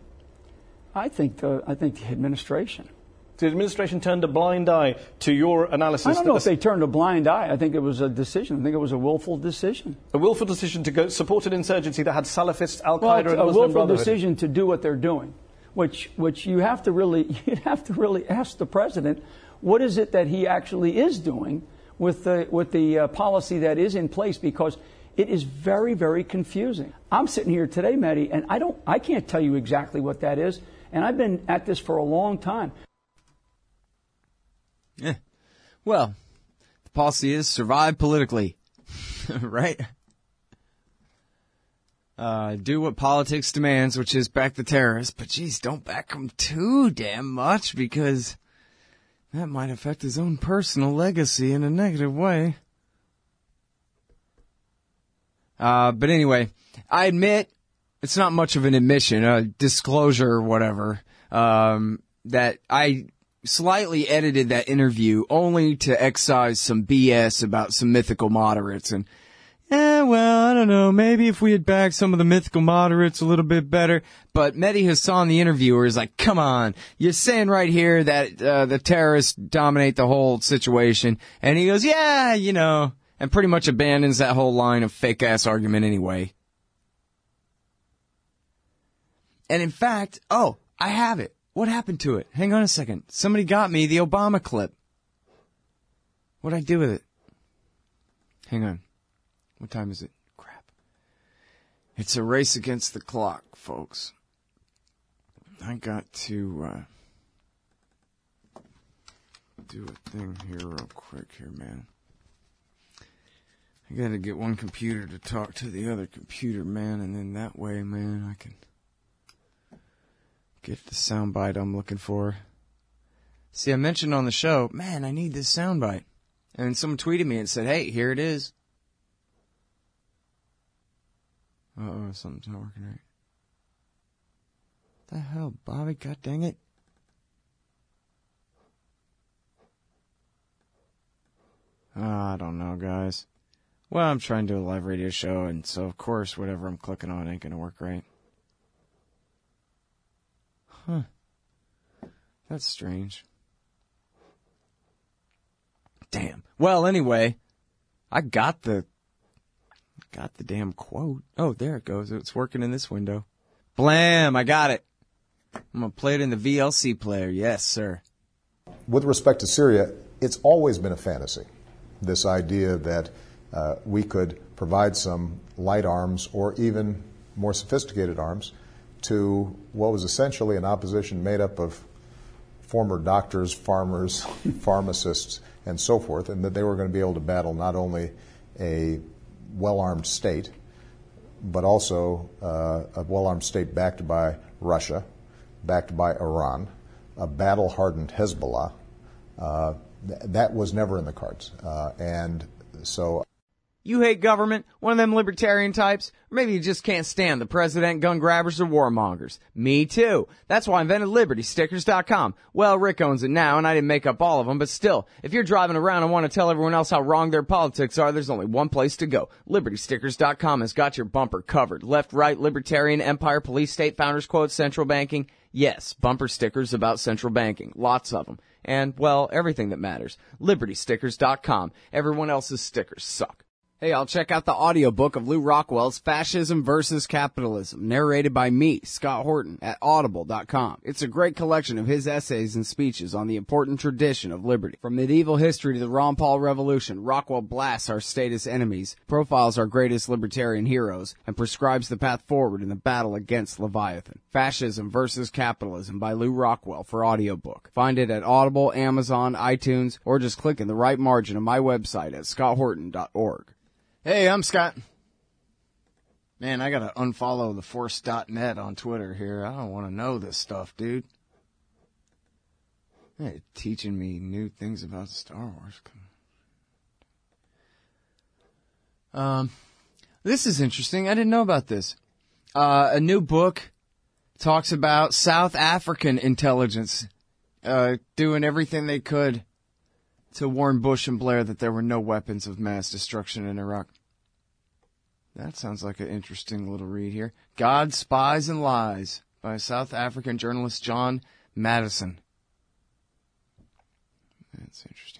I think the, I think the administration. The administration turned a blind eye to your analysis. I don't know if they turned a blind eye. I think it was a decision. I think it was a willful decision. A willful decision to go support an insurgency that had Salafists, Al Qaeda, well, and the a Muslim willful Brotherhood. decision to do what they're doing, which which you have to really you have to really ask the president, what is it that he actually is doing with the with the uh, policy that is in place, because it is very very confusing. I'm sitting here today, Mehdi, and I don't I can't tell you exactly what that is, and I've been at this for a long time. Yeah. Well, the policy is survive politically, right? Uh, do what politics demands, which is back the terrorists. But geez, don't back them too damn much, because that might affect his own personal legacy in a negative way. Uh, but anyway, I admit, it's not much of an admission, a disclosure or whatever, um, that I slightly edited that interview only to excise some B S about some mythical moderates. And, eh, well, I don't know, maybe if we had backed some of the mythical moderates a little bit better. But Mehdi Hassan, the interviewer, is like, come on, you're saying right here that uh, the terrorists dominate the whole situation. And he goes, yeah, you know, and pretty much abandons that whole line of fake-ass argument anyway. And in fact, oh, I have it. What happened to it? Hang on a second. Somebody got me the Obama clip. What'd I do with it? Hang on. What time is it? Crap. It's a race against the clock, folks. I got to uh, do a thing here real quick here, man. I gotta get one computer to talk to the other computer, man, and then that way, man, I can get the soundbite I'm looking for. See, I mentioned on the show, man, I need this soundbite. And someone tweeted me and said, hey, here it is. Uh-oh, something's not working right. What the hell, Bobby? God dang it. Oh, I don't know, guys. Well, I'm trying to do a live radio show, and so, of course, whatever I'm clicking on ain't gonna work right. Huh. That's strange. Damn. Well, anyway, I got the, got the damn quote. Oh, there it goes. It's working in this window. Blam! I got it. I'm gonna play it in the V L C player. Yes, sir. With respect to Syria, it's always been a fantasy. This idea that uh, we could provide some light arms or even more sophisticated arms to what was essentially an opposition made up of former doctors, farmers, pharmacists, and so forth, and that they were going to be able to battle not only a well-armed state, but also uh, a well-armed state backed by Russia, backed by Iran, a battle-hardened Hezbollah. Uh, th- that was never in the cards. Uh, and so... You hate government, one of them libertarian types, or maybe you just can't stand the president, gun grabbers, or warmongers. Me too. That's why I invented Liberty Stickers dot com. Well, Rick owns it now, and I didn't make up all of them, but still, if you're driving around and want to tell everyone else how wrong their politics are, there's only one place to go. Liberty Stickers dot com has got your bumper covered. Left, right, libertarian, empire, police, state, founders quotes, central banking. Yes, bumper stickers about central banking. Lots of them. And, well, everything that matters. Liberty Stickers dot com. Everyone else's stickers suck. Hey, I'll check out the audiobook of Lew Rockwell's Fascism versus Capitalism, narrated by me, Scott Horton, at audible dot com. It's a great collection of his essays and speeches on the important tradition of liberty. From medieval history to the Ron Paul Revolution, Rockwell blasts our statist enemies, profiles our greatest libertarian heroes, and prescribes the path forward in the battle against Leviathan. Fascism versus Capitalism by Lew Rockwell for audiobook. Find it at Audible, Amazon, iTunes, or just click in the right margin of my website at scott horton dot org. Hey, I'm Scott. Man, I gotta unfollow the force dot net on Twitter here. I don't want to know this stuff, dude. Hey, teaching me new things about Star Wars. Um, this is interesting. I didn't know about this. Uh, a new book talks about South African intelligence, uh, doing everything they could to warn Bush and Blair that there were no weapons of mass destruction in Iraq. That sounds like an interesting little read here. God, Spies, and Lies by South African journalist John Madison. That's interesting.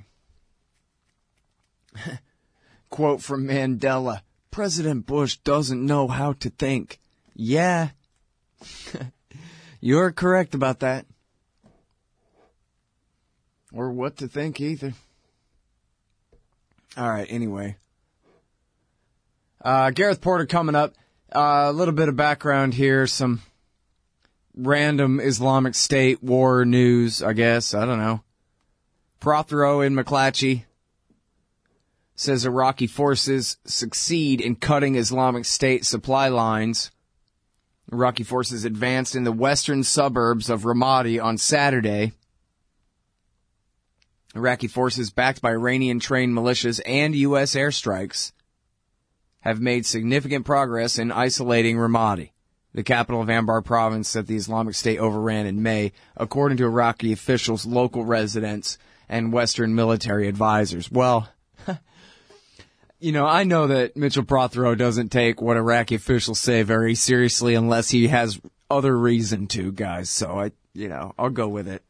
Quote from Mandela. President Bush doesn't know how to think. Yeah. You're correct about that. Or what to think either. All right, anyway. Uh, Gareth Porter coming up. Uh, a little bit of background here. Some random Islamic State war news, I guess. I don't know. Prothero in McClatchy. says Iraqi forces succeed in cutting Islamic State supply lines. Iraqi forces advanced in the western suburbs of Ramadi on Saturday. Iraqi forces, backed by Iranian-trained militias and U S airstrikes, have made significant progress in isolating Ramadi, the capital of Anbar province that the Islamic State overran in May, according to Iraqi officials, local residents, and Western military advisors. Well, you know, I know that Mitchell Prothero doesn't take what Iraqi officials say very seriously unless he has other reason to, guys. So, I, you know, I'll go with it.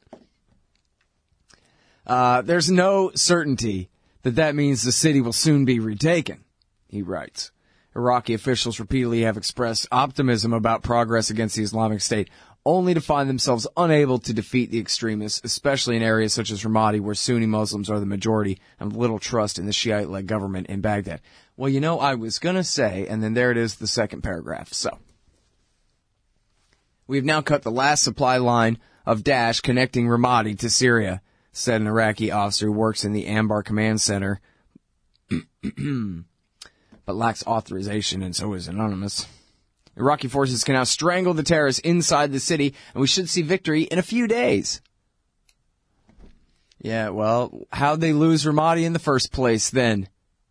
Uh, there's no certainty that that means the city will soon be retaken, he writes. Iraqi officials repeatedly have expressed optimism about progress against the Islamic State, only to find themselves unable to defeat the extremists, especially in areas such as Ramadi, where Sunni Muslims are the majority and have little trust in the Shiite-led government in Baghdad. Well, you know, I was going to say, and then there it is, the second paragraph. So, we've now cut the last supply line of Daesh connecting Ramadi to Syria, said an Iraqi officer who works in the Anbar Command Center, but lacks authorization, and so is anonymous. Iraqi forces can now strangle the terrorists inside the city, and we should see victory in a few days. Yeah, well, how'd they lose Ramadi in the first place, then?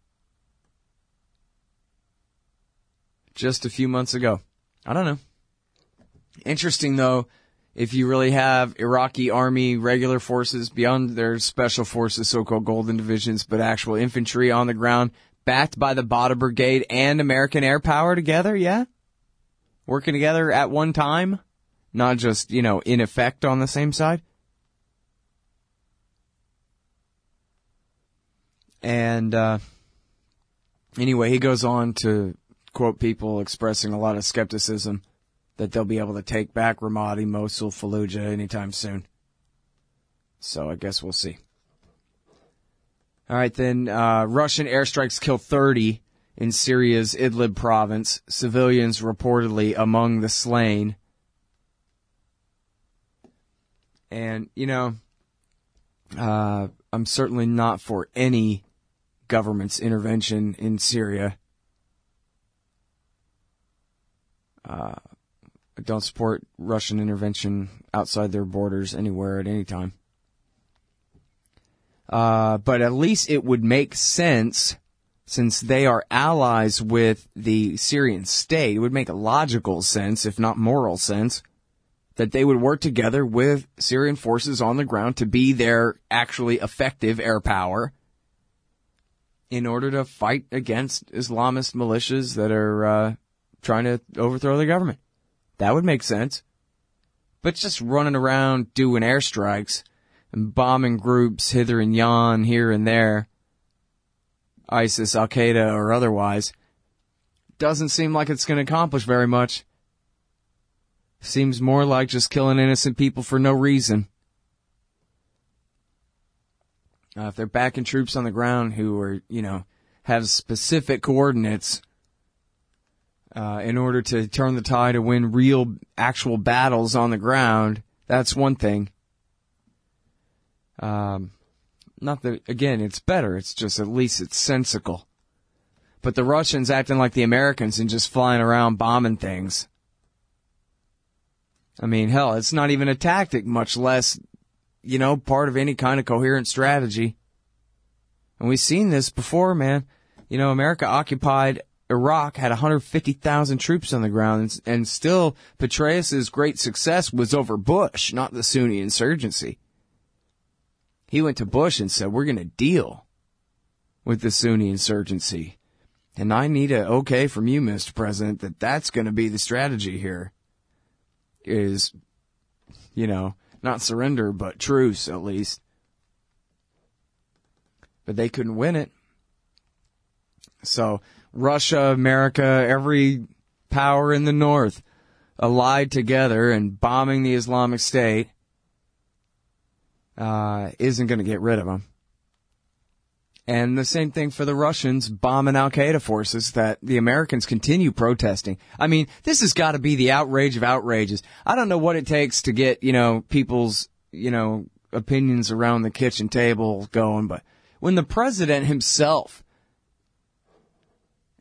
Just a few months ago. I don't know. Interesting, though, if you really have Iraqi army regular forces beyond their special forces, so-called golden divisions, but actual infantry on the ground, backed by the Badr Brigade and American air power together, yeah? Working together at one time? Not just, you know, in effect on the same side? And, uh, anyway, he goes on to quote people expressing a lot of skepticism that they'll be able to take back Ramadi, Mosul, Fallujah anytime soon. So I guess we'll see. All right, then, uh, Russian airstrikes kill thirty in Syria's Idlib province, civilians reportedly among the slain. And, you know, uh, I'm certainly not for any government's intervention in Syria. Uh, I don't support Russian intervention outside their borders anywhere at any time. Uh, but at least it would make sense, since they are allies with the Syrian state. It would make logical sense, if not moral sense, that they would work together with Syrian forces on the ground to be their actually effective air power in order to fight against Islamist militias that are uh, trying to overthrow the government. That would make sense. But just running around doing airstrikes and bombing groups hither and yon, here and there, ISIS, Al-Qaeda, or otherwise, doesn't seem like it's going to accomplish very much. Seems more like just killing innocent people for no reason. Uh, if they're backing troops on the ground who are, you know, have specific coordinates uh, in order to turn the tide to win real, actual battles on the ground, that's one thing. Um, not that, again, it's better. It's just at least it's sensical. But the Russians acting like the Americans and just flying around bombing things. I mean, hell, it's not even a tactic, much less, you know, part of any kind of coherent strategy. And we've seen this before, man. You know, America occupied Iraq, had one hundred fifty thousand troops on the ground, and, and still Petraeus's great success was over Bush, not the Sunni insurgency. He went to Bush and said, we're going to deal with the Sunni insurgency. And I need a okay from you, Mister President, that that's going to be the strategy here. Is, you know, not surrender, but truce, at least. But they couldn't win it. So, Russia, America, every power in the North allied together and bombing the Islamic State uh, isn't going to get rid of them. And the same thing for the Russians bombing Al-Qaeda forces that the Americans continue protesting. I mean, this has got to be the outrage of outrages. I don't know what it takes to get, you know, people's, you know, opinions around the kitchen table going, but when the president himself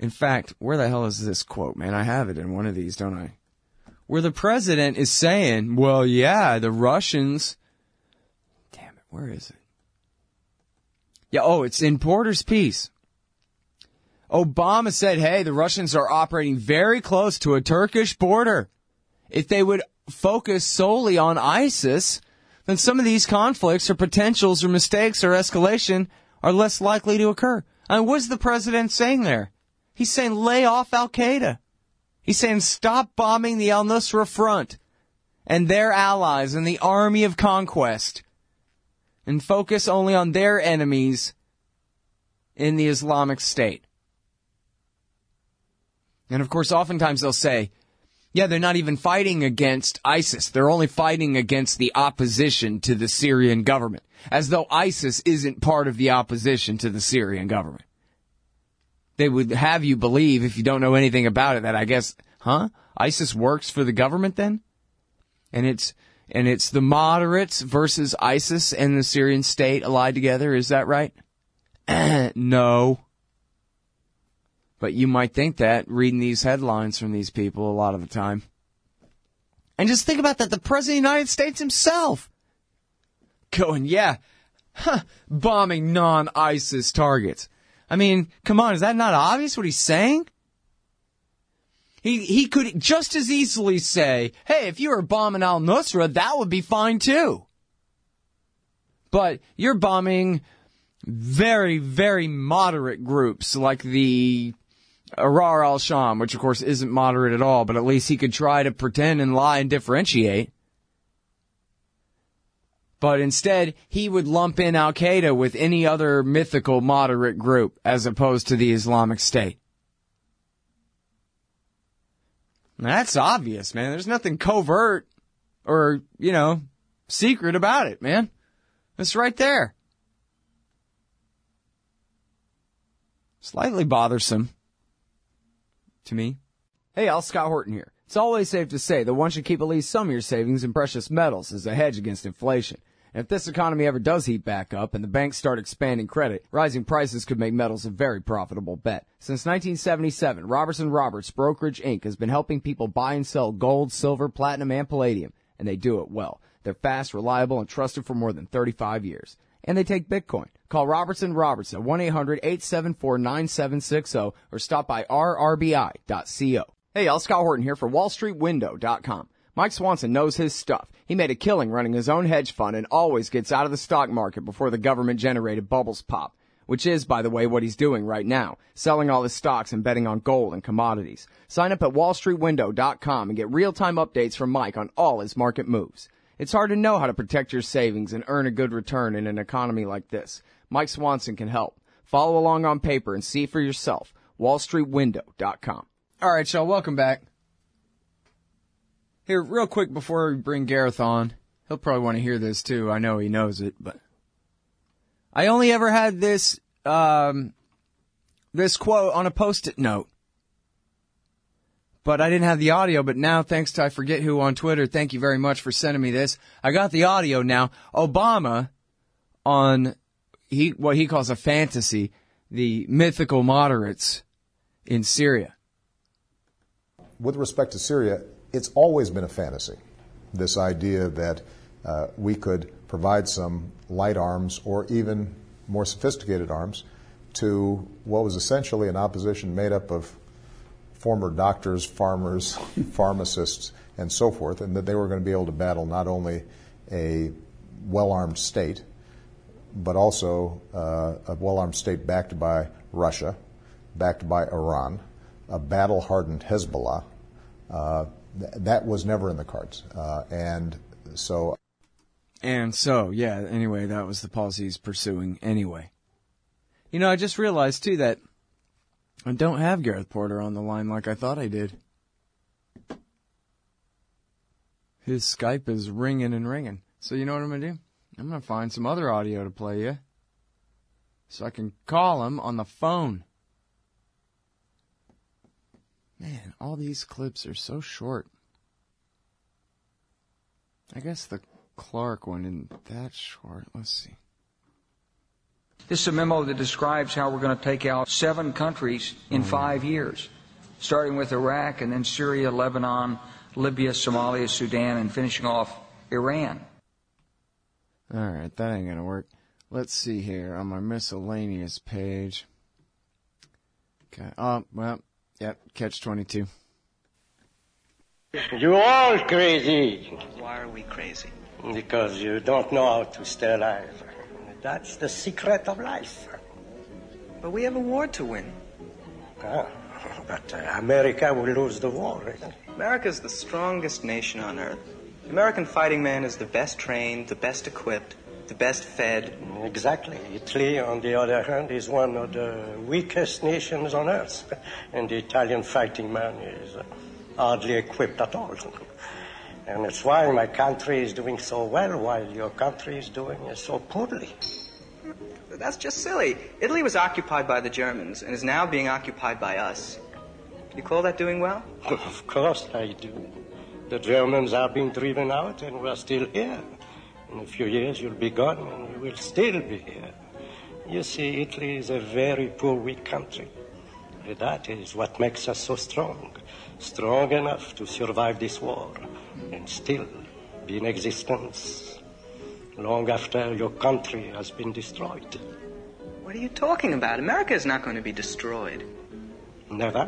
In fact, where the hell is this quote, man? I have it in one of these, don't I? Where the president is saying, well, yeah, the Russians... Damn it, where is it? Yeah, oh, it's in Porter's piece. Obama said, hey, the Russians are operating very close to a Turkish border. If they would focus solely on ISIS, then some of these conflicts or potentials or mistakes or escalation are less likely to occur. I mean, what's the president saying there? He's saying lay off Al-Qaeda. He's saying stop bombing the al-Nusra Front and their allies and the army of conquest and focus only on their enemies in the Islamic State. And of course, oftentimes they'll say, yeah, they're not even fighting against ISIS. They're only fighting against the opposition to the Syrian government, as though ISIS isn't part of the opposition to the Syrian government. They would have you believe, if you don't know anything about it, that I guess, huh? ISIS works for the government then? And it's, and it's the moderates versus ISIS and the Syrian state allied together, is that right? No. But you might think that, reading these headlines from these people a lot of the time. And just think about that, the President of the United States himself going, yeah, huh, bombing non-ISIS targets. I mean, come on, is that not obvious what he's saying? He he could just as easily say, hey, if you were bombing al-Nusra, that would be fine too. But you're bombing very, very moderate groups like the Ahrar al-Sham, which of course isn't moderate at all, but at least he could try to pretend and lie and differentiate. But instead, he would lump in Al-Qaeda with any other mythical moderate group as opposed to the Islamic State. That's obvious, man. There's nothing covert or, you know, secret about it, man. It's right there. Slightly bothersome to me. Hey, Al, Scott Horton here. It's always safe to say that one should keep at least some of your savings in precious metals as a hedge against inflation. And if this economy ever does heat back up and the banks start expanding credit, rising prices could make metals a very profitable bet. Since nineteen seventy-seven, Roberts and Roberts Brokerage Incorporated has been helping people buy and sell gold, silver, platinum, and palladium, and they do it well. They're fast, reliable, and trusted for more than thirty-five years. And they take Bitcoin. Call Roberts and Roberts at one eight hundred eight seven four nine seven six zero or stop by r r b i dot co. Hey, y'all, Scott Horton here for wall street window dot com. Mike Swanson knows his stuff. He made a killing running his own hedge fund and always gets out of the stock market before the government-generated bubbles pop, which is, by the way, what he's doing right now, selling all his stocks and betting on gold and commodities. Sign up at wall street window dot com and get real-time updates from Mike on all his market moves. It's hard to know how to protect your savings and earn a good return in an economy like this. Mike Swanson can help. Follow along on paper and see for yourself. wall street window dot com. All right, y'all, welcome back. Here, real quick before we bring Gareth on, he'll probably want to hear this too. I know he knows it, but I only ever had this um, this quote on a Post-it note, but I didn't have the audio. But now, thanks to I forget who on Twitter, thank you very much for sending me this. I got the audio now. Obama on he what he calls a fantasy, the mythical moderates in Syria. With respect to Syria, it's always been a fantasy, this idea that uh, we could provide some light arms or even more sophisticated arms to what was essentially an opposition made up of former doctors, farmers, pharmacists, and so forth, and that they were going to be able to battle not only a well-armed state, but also uh, a well-armed state backed by Russia, backed by Iran, a battle-hardened Hezbollah. Uh, th- that was never in the cards. Uh, and so... And so, yeah, anyway, that was the policy he's pursuing anyway. You know, I just realized, too, that I don't have Gareth Porter on the line like I thought I did. His Skype is ringing and ringing. So you know what I'm going to do? I'm going to find some other audio to play you so I can call him on the phone. Man, all these clips are so short. I guess the Clark one isn't that short. Let's see. This is a memo that describes how we're going to take out seven countries in mm-hmm. five years, starting with Iraq and then Syria, Lebanon, Libya, Somalia, Sudan, and finishing off Iran. All right, that ain't going to work. Let's see here on my miscellaneous page. Okay. Oh, well, yep, catch twenty-two. You're all crazy. Why are we crazy? Because you don't know how to stay alive. That's the secret of life. But we have a war to win. Ah, but uh, America will lose the war. America's the strongest nation on earth. The American fighting man is the best trained, the best equipped, the best fed. Exactly. Italy, on the other hand, is one of the weakest nations on earth. And the Italian fighting man is uh, hardly equipped at all. And it's why my country is doing so well, while your country is doing so poorly. That's just silly. Italy was occupied by the Germans and is now being occupied by us. Do you call that doing well? Of course I do. The Germans are being driven out and we're still here. In a few years you'll be gone and we will still be here. You see, Italy is a very poor, weak country. And that is what makes us so strong. Strong enough to survive this war and still be in existence long after your country has been destroyed. What are you talking about? America is not going to be destroyed. Never.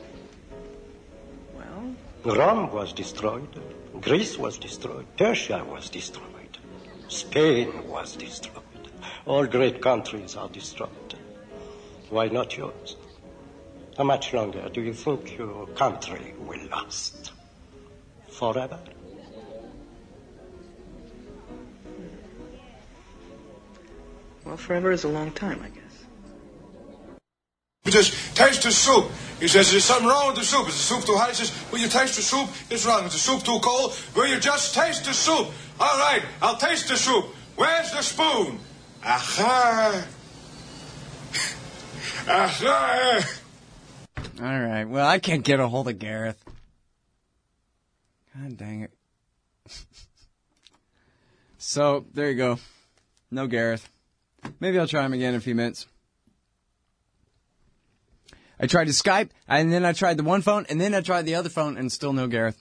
Well? Rome was destroyed. Greece was destroyed. Persia was destroyed. Spain was destroyed. All great countries are destroyed. Why not yours? How much longer do you think your country will last? Forever? Well, forever is a long time, I guess. You just taste the soup. He says, there's something wrong with the soup. Is the soup too hot? He says, will you taste the soup? It's wrong. Is the soup too cold? Will you just taste the soup? All right, I'll taste the soup. Where's the spoon? Aha. Aha. All right. Well, I can't get a hold of Gareth. God dang it. So, there you go. No Gareth. Maybe I'll try him again in a few minutes. I tried to Skype, and then I tried the one phone, and then I tried the other phone, and still no Gareth.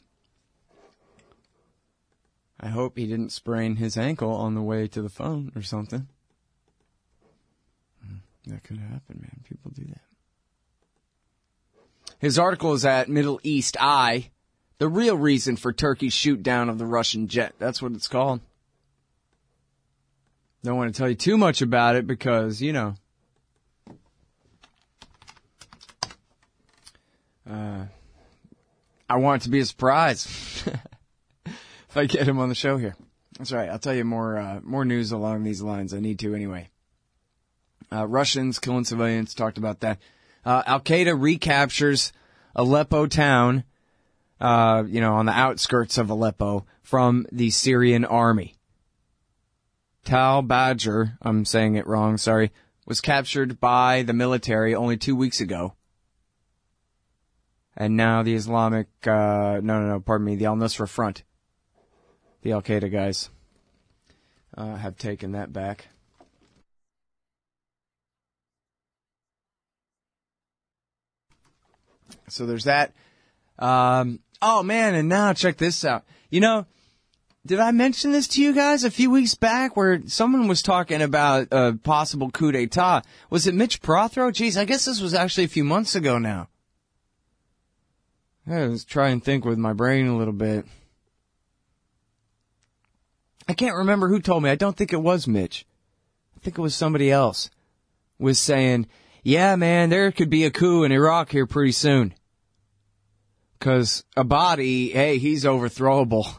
I hope he didn't sprain his ankle on the way to the phone or something. That could happen, man. People do that. His article is at Middle East Eye. The real reason for Turkey's shoot down of the Russian jet. That's what it's called. Don't want to tell you too much about it because, you know. Uh, I want it to be a surprise if I get him on the show here. That's right. I'll tell you more uh, more news along these lines. I need to anyway. Uh, Russians killing civilians. Talked about that. Uh, Al-Qaeda recaptures Aleppo town, uh, you know, on the outskirts of Aleppo from the Syrian army. Tal Badger, I'm saying it wrong, sorry, was captured by the military only two weeks ago. And now the Islamic, uh, no, no, no, pardon me, the Al-Nusra Front, the Al-Qaeda guys, uh, have taken that back. So there's that. Um, oh, man, and now check this out. You know, did I mention this to you guys a few weeks back where someone was talking about a possible coup d'etat? Was it Mitch Prothero? Jeez, I guess this was actually a few months ago now. I was trying to think with my brain a little bit. I can't remember who told me. I don't think it was Mitch. I think it was somebody else was saying, yeah, man, there could be a coup in Iraq here pretty soon. Because Abadi, hey, he's overthrowable.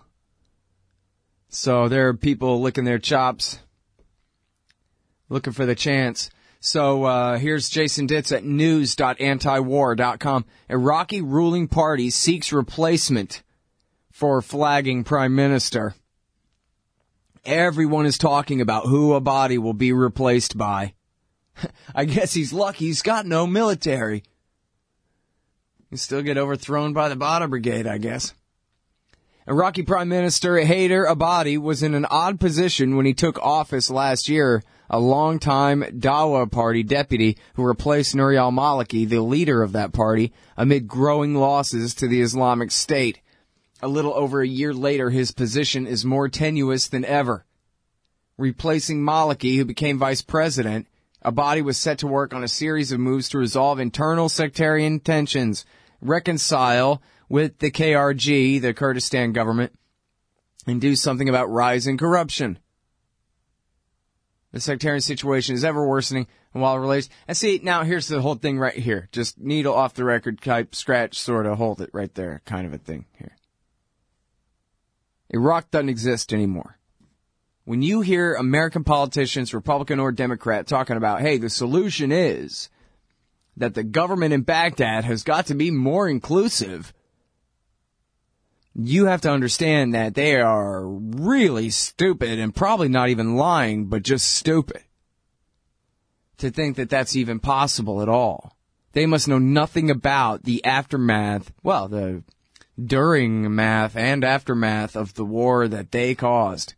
So there are people licking their chops, looking for the chance. So uh here's Jason Ditz at news dot anti war dot com. Iraqi ruling party seeks replacement for flagging prime minister. Everyone is talking about who Abadi will be replaced by. I guess he's lucky he's got no military. He'll still get overthrown by the Badr Brigade, I guess. Iraqi Prime Minister Haider Abadi was in an odd position when he took office last year a longtime Dawa Party deputy who replaced Nouri al-Maliki, the leader of that party, amid growing losses to the Islamic State. A little over a year later, his position is more tenuous than ever. Replacing Maliki, who became vice president, Abadi was set to work on a series of moves to resolve internal sectarian tensions, reconcile with the K R G, the Kurdistan government, and do something about rising corruption. The sectarian situation is ever worsening, and while it relates... And see, now here's the whole thing right here. Just needle off the record type, scratch, sort of, hold it right there, kind of a thing here. Iraq doesn't exist anymore. When you hear American politicians, Republican or Democrat, talking about, hey, the solution is that the government in Baghdad has got to be more inclusive, you have to understand that they are really stupid and probably not even lying, but just stupid to think that that's even possible at all. They must know nothing about the aftermath, well, the during math and aftermath of the war that they caused,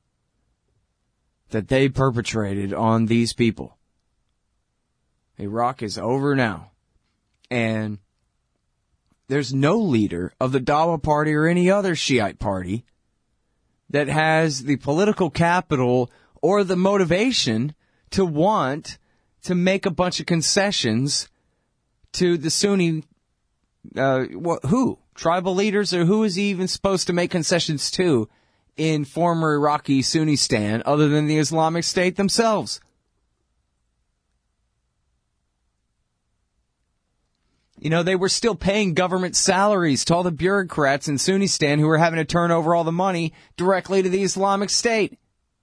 that they perpetrated on these people. Iraq is over now. And there's no leader of the Dawa Party or any other Shiite party that has the political capital or the motivation to want to make a bunch of concessions to the Sunni, uh, wh- who? Tribal leaders, or who is he even supposed to make concessions to in former Iraqi Sunnistan other than the Islamic State themselves? You know, they were still paying government salaries to all the bureaucrats in Sunnistan who were having to turn over all the money directly to the Islamic State.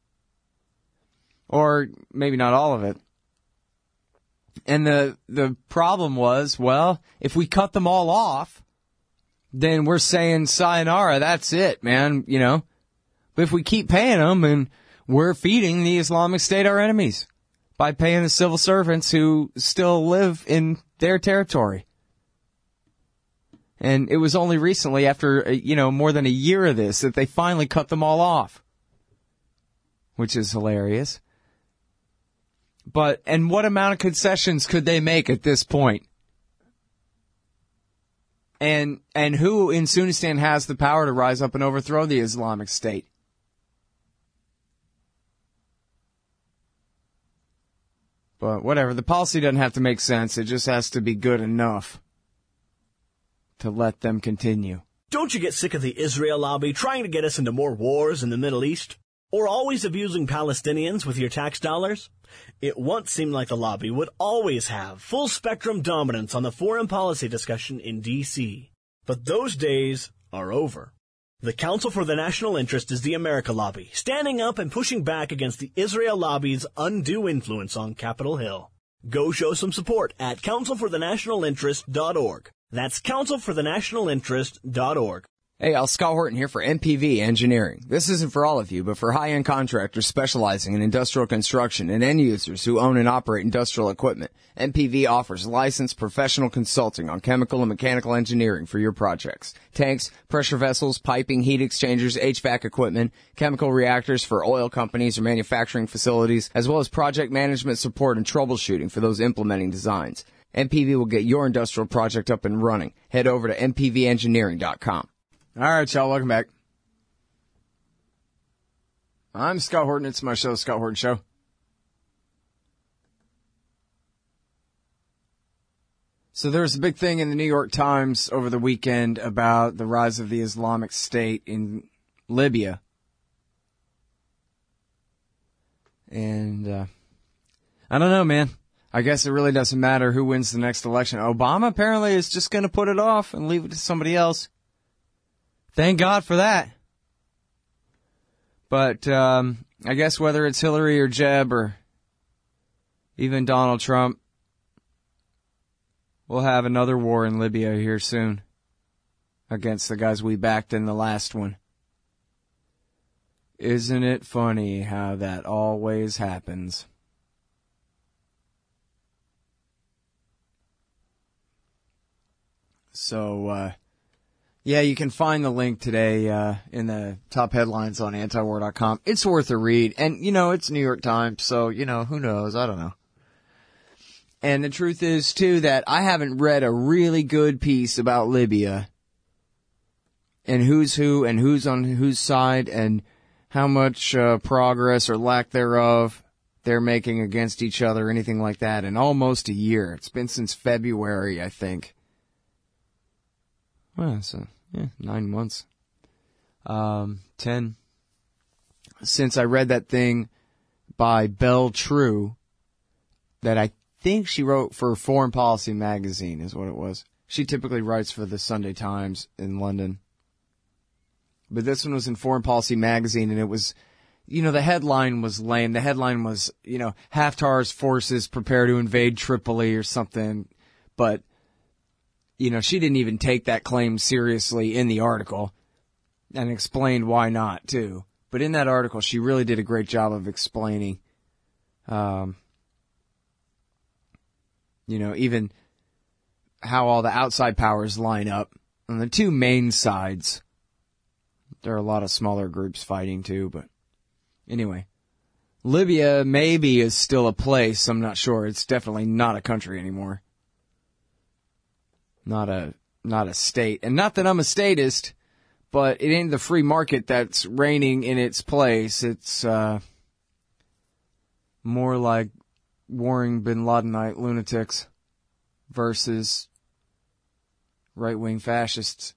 Or maybe not all of it. And the the problem was, well, if we cut them all off, then we're saying sayonara, that's it, man, you know. But if we keep paying them, and we're feeding the Islamic State our enemies by paying the civil servants who still live in their territory. And it was only recently, after, you know, more than a year of this, that they finally cut them all off. Which is hilarious. But, and what amount of concessions could they make at this point? And and who in Sunnistan has the power to rise up and overthrow the Islamic State? But whatever, the policy doesn't have to make sense. It just has to be good enough to let them continue. Don't you get sick of the Israel lobby trying to get us into more wars in the Middle East? Or always abusing Palestinians with your tax dollars? It once seemed like the lobby would always have full-spectrum dominance on the foreign policy discussion in D C But those days are over. The Council for the National Interest is the America lobby, standing up and pushing back against the Israel lobby's undue influence on Capitol Hill. Go show some support at council for the national interest dot org. That's council for the national interest dot org. Hey, Al Scott Horton here for M P V Engineering. This isn't for all of you, but for high-end contractors specializing in industrial construction and end users who own and operate industrial equipment. M P V offers licensed professional consulting on chemical and mechanical engineering for your projects. Tanks, pressure vessels, piping, heat exchangers, H V A C equipment, chemical reactors for oil companies or manufacturing facilities, as well as project management support and troubleshooting for those implementing designs. M P V will get your industrial project up and running. Head over to M P V engineering dot com. All right, y'all, welcome back. I'm Scott Horton. It's my show, Scott Horton Show. So there was a big thing in the New York Times over the weekend about the rise of the Islamic State in Libya. And uh, I don't know, man. I guess it really doesn't matter who wins the next election. Obama apparently is just going to put it off and leave it to somebody else. Thank God for that. But um, I guess whether it's Hillary or Jeb or even Donald Trump, we'll have another war in Libya here soon against the guys we backed in the last one. Isn't it funny how that always happens? So, uh... Yeah, you can find the link today uh, in the top headlines on antiwar dot com. It's worth a read. And, you know, it's New York Times, so, you know, who knows? I don't know. And the truth is, too, that I haven't read a really good piece about Libya and who's who and who's on whose side and how much uh, progress or lack thereof they're making against each other, anything like that, in almost a year. It's been since February, I think. Well, so, yeah, nine months. Um, ten. Since I read that thing by Belle True that I think she wrote for Foreign Policy magazine is what it was. She typically writes for the Sunday Times in London. But this one was in Foreign Policy magazine, and it was, you know, the headline was lame. The headline was, you know, Haftar's forces prepare to invade Tripoli or something. But, you know, she didn't even take that claim seriously in the article and explained why not, too. But in that article, she really did a great job of explaining, um, you know, even how all the outside powers line up on the two main sides. There are a lot of smaller groups fighting too, but anyway. Libya maybe is still a place, I'm not sure. It's definitely not a country anymore. Not a not a state. And not that I'm a statist, but it ain't the free market that's reigning in its place. It's uh, more like warring bin Ladenite lunatics versus right-wing fascists.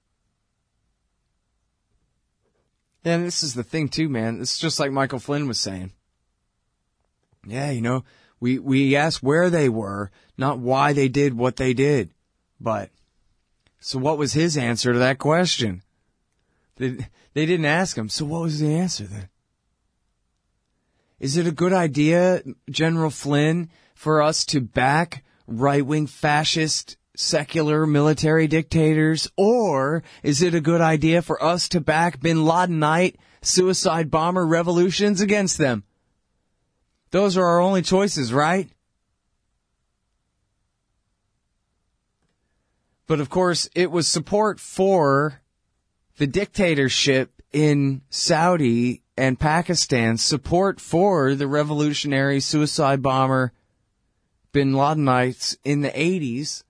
And this is the thing, too, man. It's just like Michael Flynn was saying. Yeah, you know, we, we asked where they were, not why they did what they did. But, so what was his answer to that question? They, they didn't ask him, so what was the answer then? Is it a good idea, General Flynn, for us to back right-wing fascist secular military dictators, or is it a good idea for us to back bin Ladenite suicide bomber revolutions against them? Those are our only choices, right? But of course, it was support for the dictatorship in Saudi and Pakistan, support for the revolutionary suicide bomber bin Ladenites in the eighties,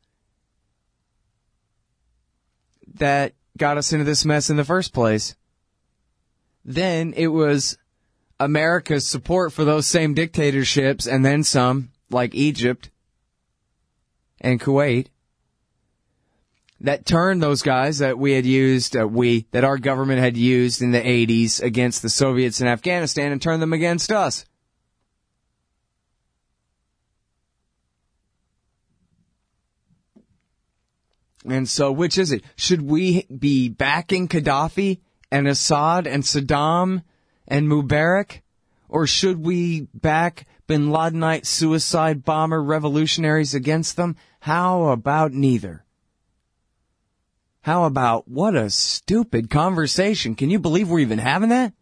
that got us into this mess in the first place. Then it was America's support for those same dictatorships, and then some, like Egypt and Kuwait, that turned those guys that we had used, uh, we, that our government had used in the eighties against the Soviets in Afghanistan and turned them against us. And so, which is it? Should we be backing Gaddafi and Assad and Saddam and Mubarak? Or should we back bin Ladenite suicide bomber revolutionaries against them? How about neither? How about, what a stupid conversation. Can you believe we're even having that?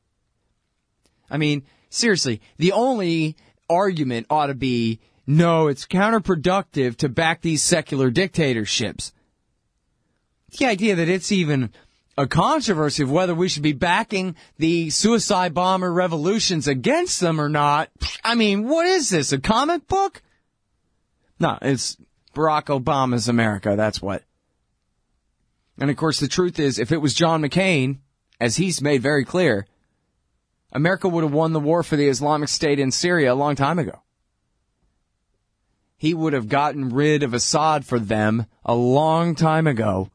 I mean, seriously, the only argument ought to be, no, it's counterproductive to back these secular dictatorships. The idea that it's even a controversy of whether we should be backing the suicide bomber revolutions against them or not. I mean, what is this, a comic book? No, it's Barack Obama's America, that's what. And of course, the truth is, if it was John McCain, as he's made very clear, America would have won the war for the Islamic State in Syria a long time ago. He would have gotten rid of Assad for them a long time ago.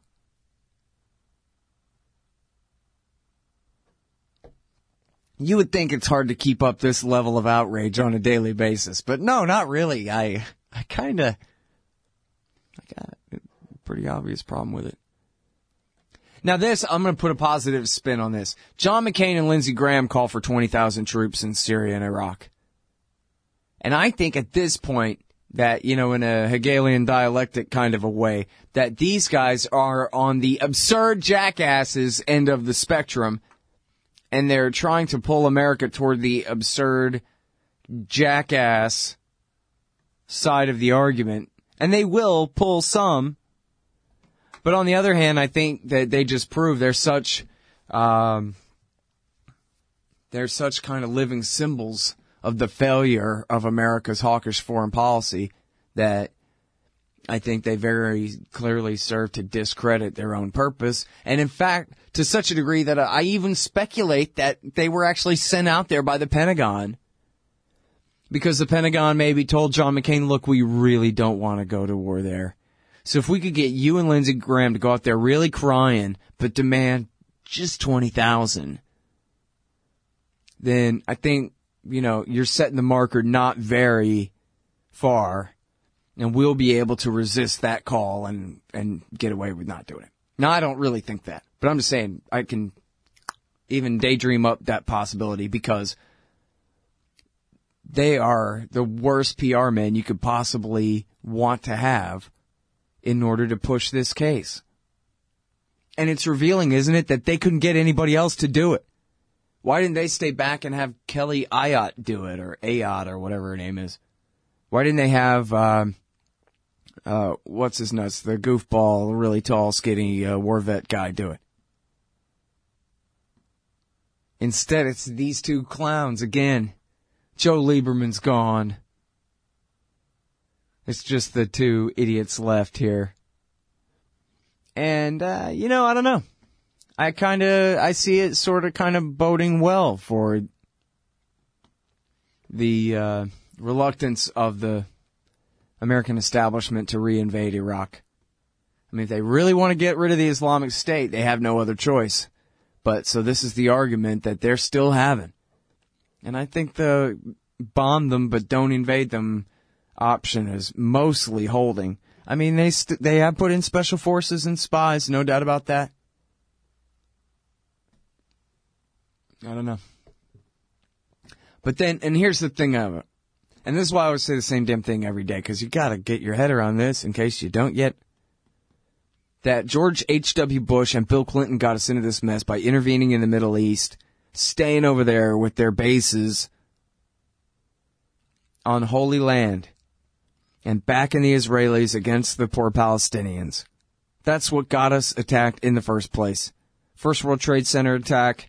You would think it's hard to keep up this level of outrage on a daily basis, but no, not really. I, I kind of, I got a pretty obvious problem with it. Now this, I'm going to put a positive spin on this. John McCain and Lindsey Graham call for twenty thousand troops in Syria and Iraq. And I think at this point that, you know, in a Hegelian dialectic kind of a way, that these guys are on the absurd jackasses end of the spectrum, and they're trying to pull America toward the absurd jackass side of the argument. And they will pull some. But on the other hand, I think that they just prove they're such, um, they're such kind of living symbols of the failure of America's hawkish foreign policy that I think they very clearly serve to discredit their own purpose. And in fact, to such a degree that I even speculate that they were actually sent out there by the Pentagon because the Pentagon maybe told John McCain, look, we really don't want to go to war there. So if we could get you and Lindsey Graham to go out there really crying, but demand just twenty thousand, then I think, you know, you're setting the marker not very far. And we'll be able to resist that call and, and get away with not doing it. Now, I don't really think that. But I'm just saying, I can even daydream up that possibility because they are the worst P R men you could possibly want to have in order to push this case. And it's revealing, isn't it, that they couldn't get anybody else to do it. Why didn't they stay back and have Kelly Ayotte do it, or Ayotte, or whatever her name is? Why didn't they have... Um, Uh, what's his nuts? The goofball, really tall, skinny uh, war vet guy do it. Instead, it's these two clowns again. Joe Lieberman's gone. It's just the two idiots left here. And, uh, you know, I don't know. I kind of, I see it sort of kind of boding well for the uh, reluctance of the American establishment to reinvade Iraq. I mean, if they really want to get rid of the Islamic State, they have no other choice. But so this is the argument that they're still having. And I think the bomb them but don't invade them option is mostly holding. I mean, they st- they have put in special forces and spies, no doubt about that. I don't know. But then, and here's the thing of it. And this is why I would say the same damn thing every day, because you got to get your head around this in case you don't yet. That George H W. Bush and Bill Clinton got us into this mess by intervening in the Middle East, staying over there with their bases on Holy Land, and backing the Israelis against the poor Palestinians. That's what got us attacked in the first place. First World Trade Center attack,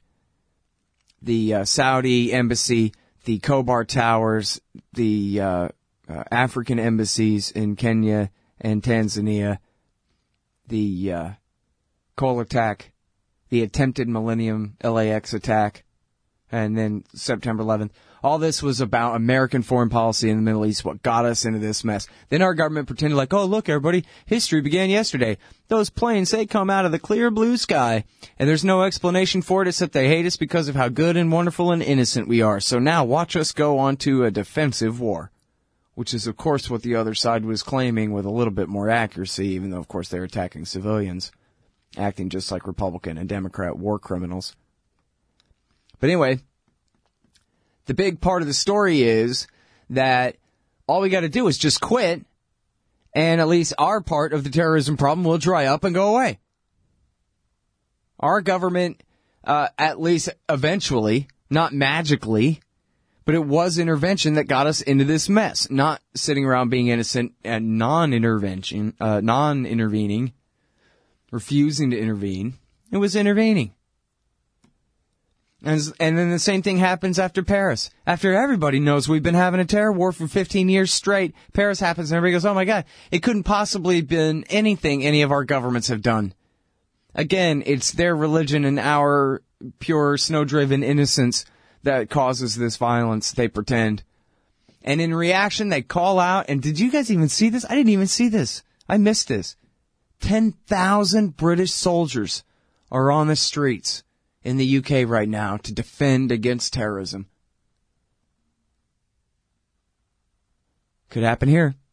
the uh, Saudi embassy, the Khobar Towers, the uh, uh, African embassies in Kenya and Tanzania, the uh, Cole attack, the attempted Millennium L A X attack, and then September eleventh. All this was about American foreign policy in the Middle East, what got us into this mess. Then our government pretended like, oh, look, everybody, history began yesterday. Those planes, they come out of the clear blue sky, and there's no explanation for it except they hate us because of how good and wonderful and innocent we are. So now watch us go on to a defensive war, which is, of course, what the other side was claiming with a little bit more accuracy, even though, of course, they're attacking civilians, acting just like Republican and Democrat war criminals. But anyway, the big part of the story is that all we got to do is just quit, and at least our part of the terrorism problem will dry up and go away. Our government, uh, at least eventually, not magically, but it was intervention that got us into this mess, not sitting around being innocent and non-intervention, uh, non-intervening, refusing to intervene. It was intervening. And, and then the same thing happens after Paris. After everybody knows we've been having a terror war for fifteen years straight, Paris happens and everybody goes, oh my God, it couldn't possibly have been anything any of our governments have done. Again, it's their religion and our pure snow-driven innocence that causes this violence, they pretend. And in reaction, they call out, and did you guys even see this? I didn't even see this. I missed this. ten thousand British soldiers are on the streets in the U K right now to defend against terrorism. Could happen here.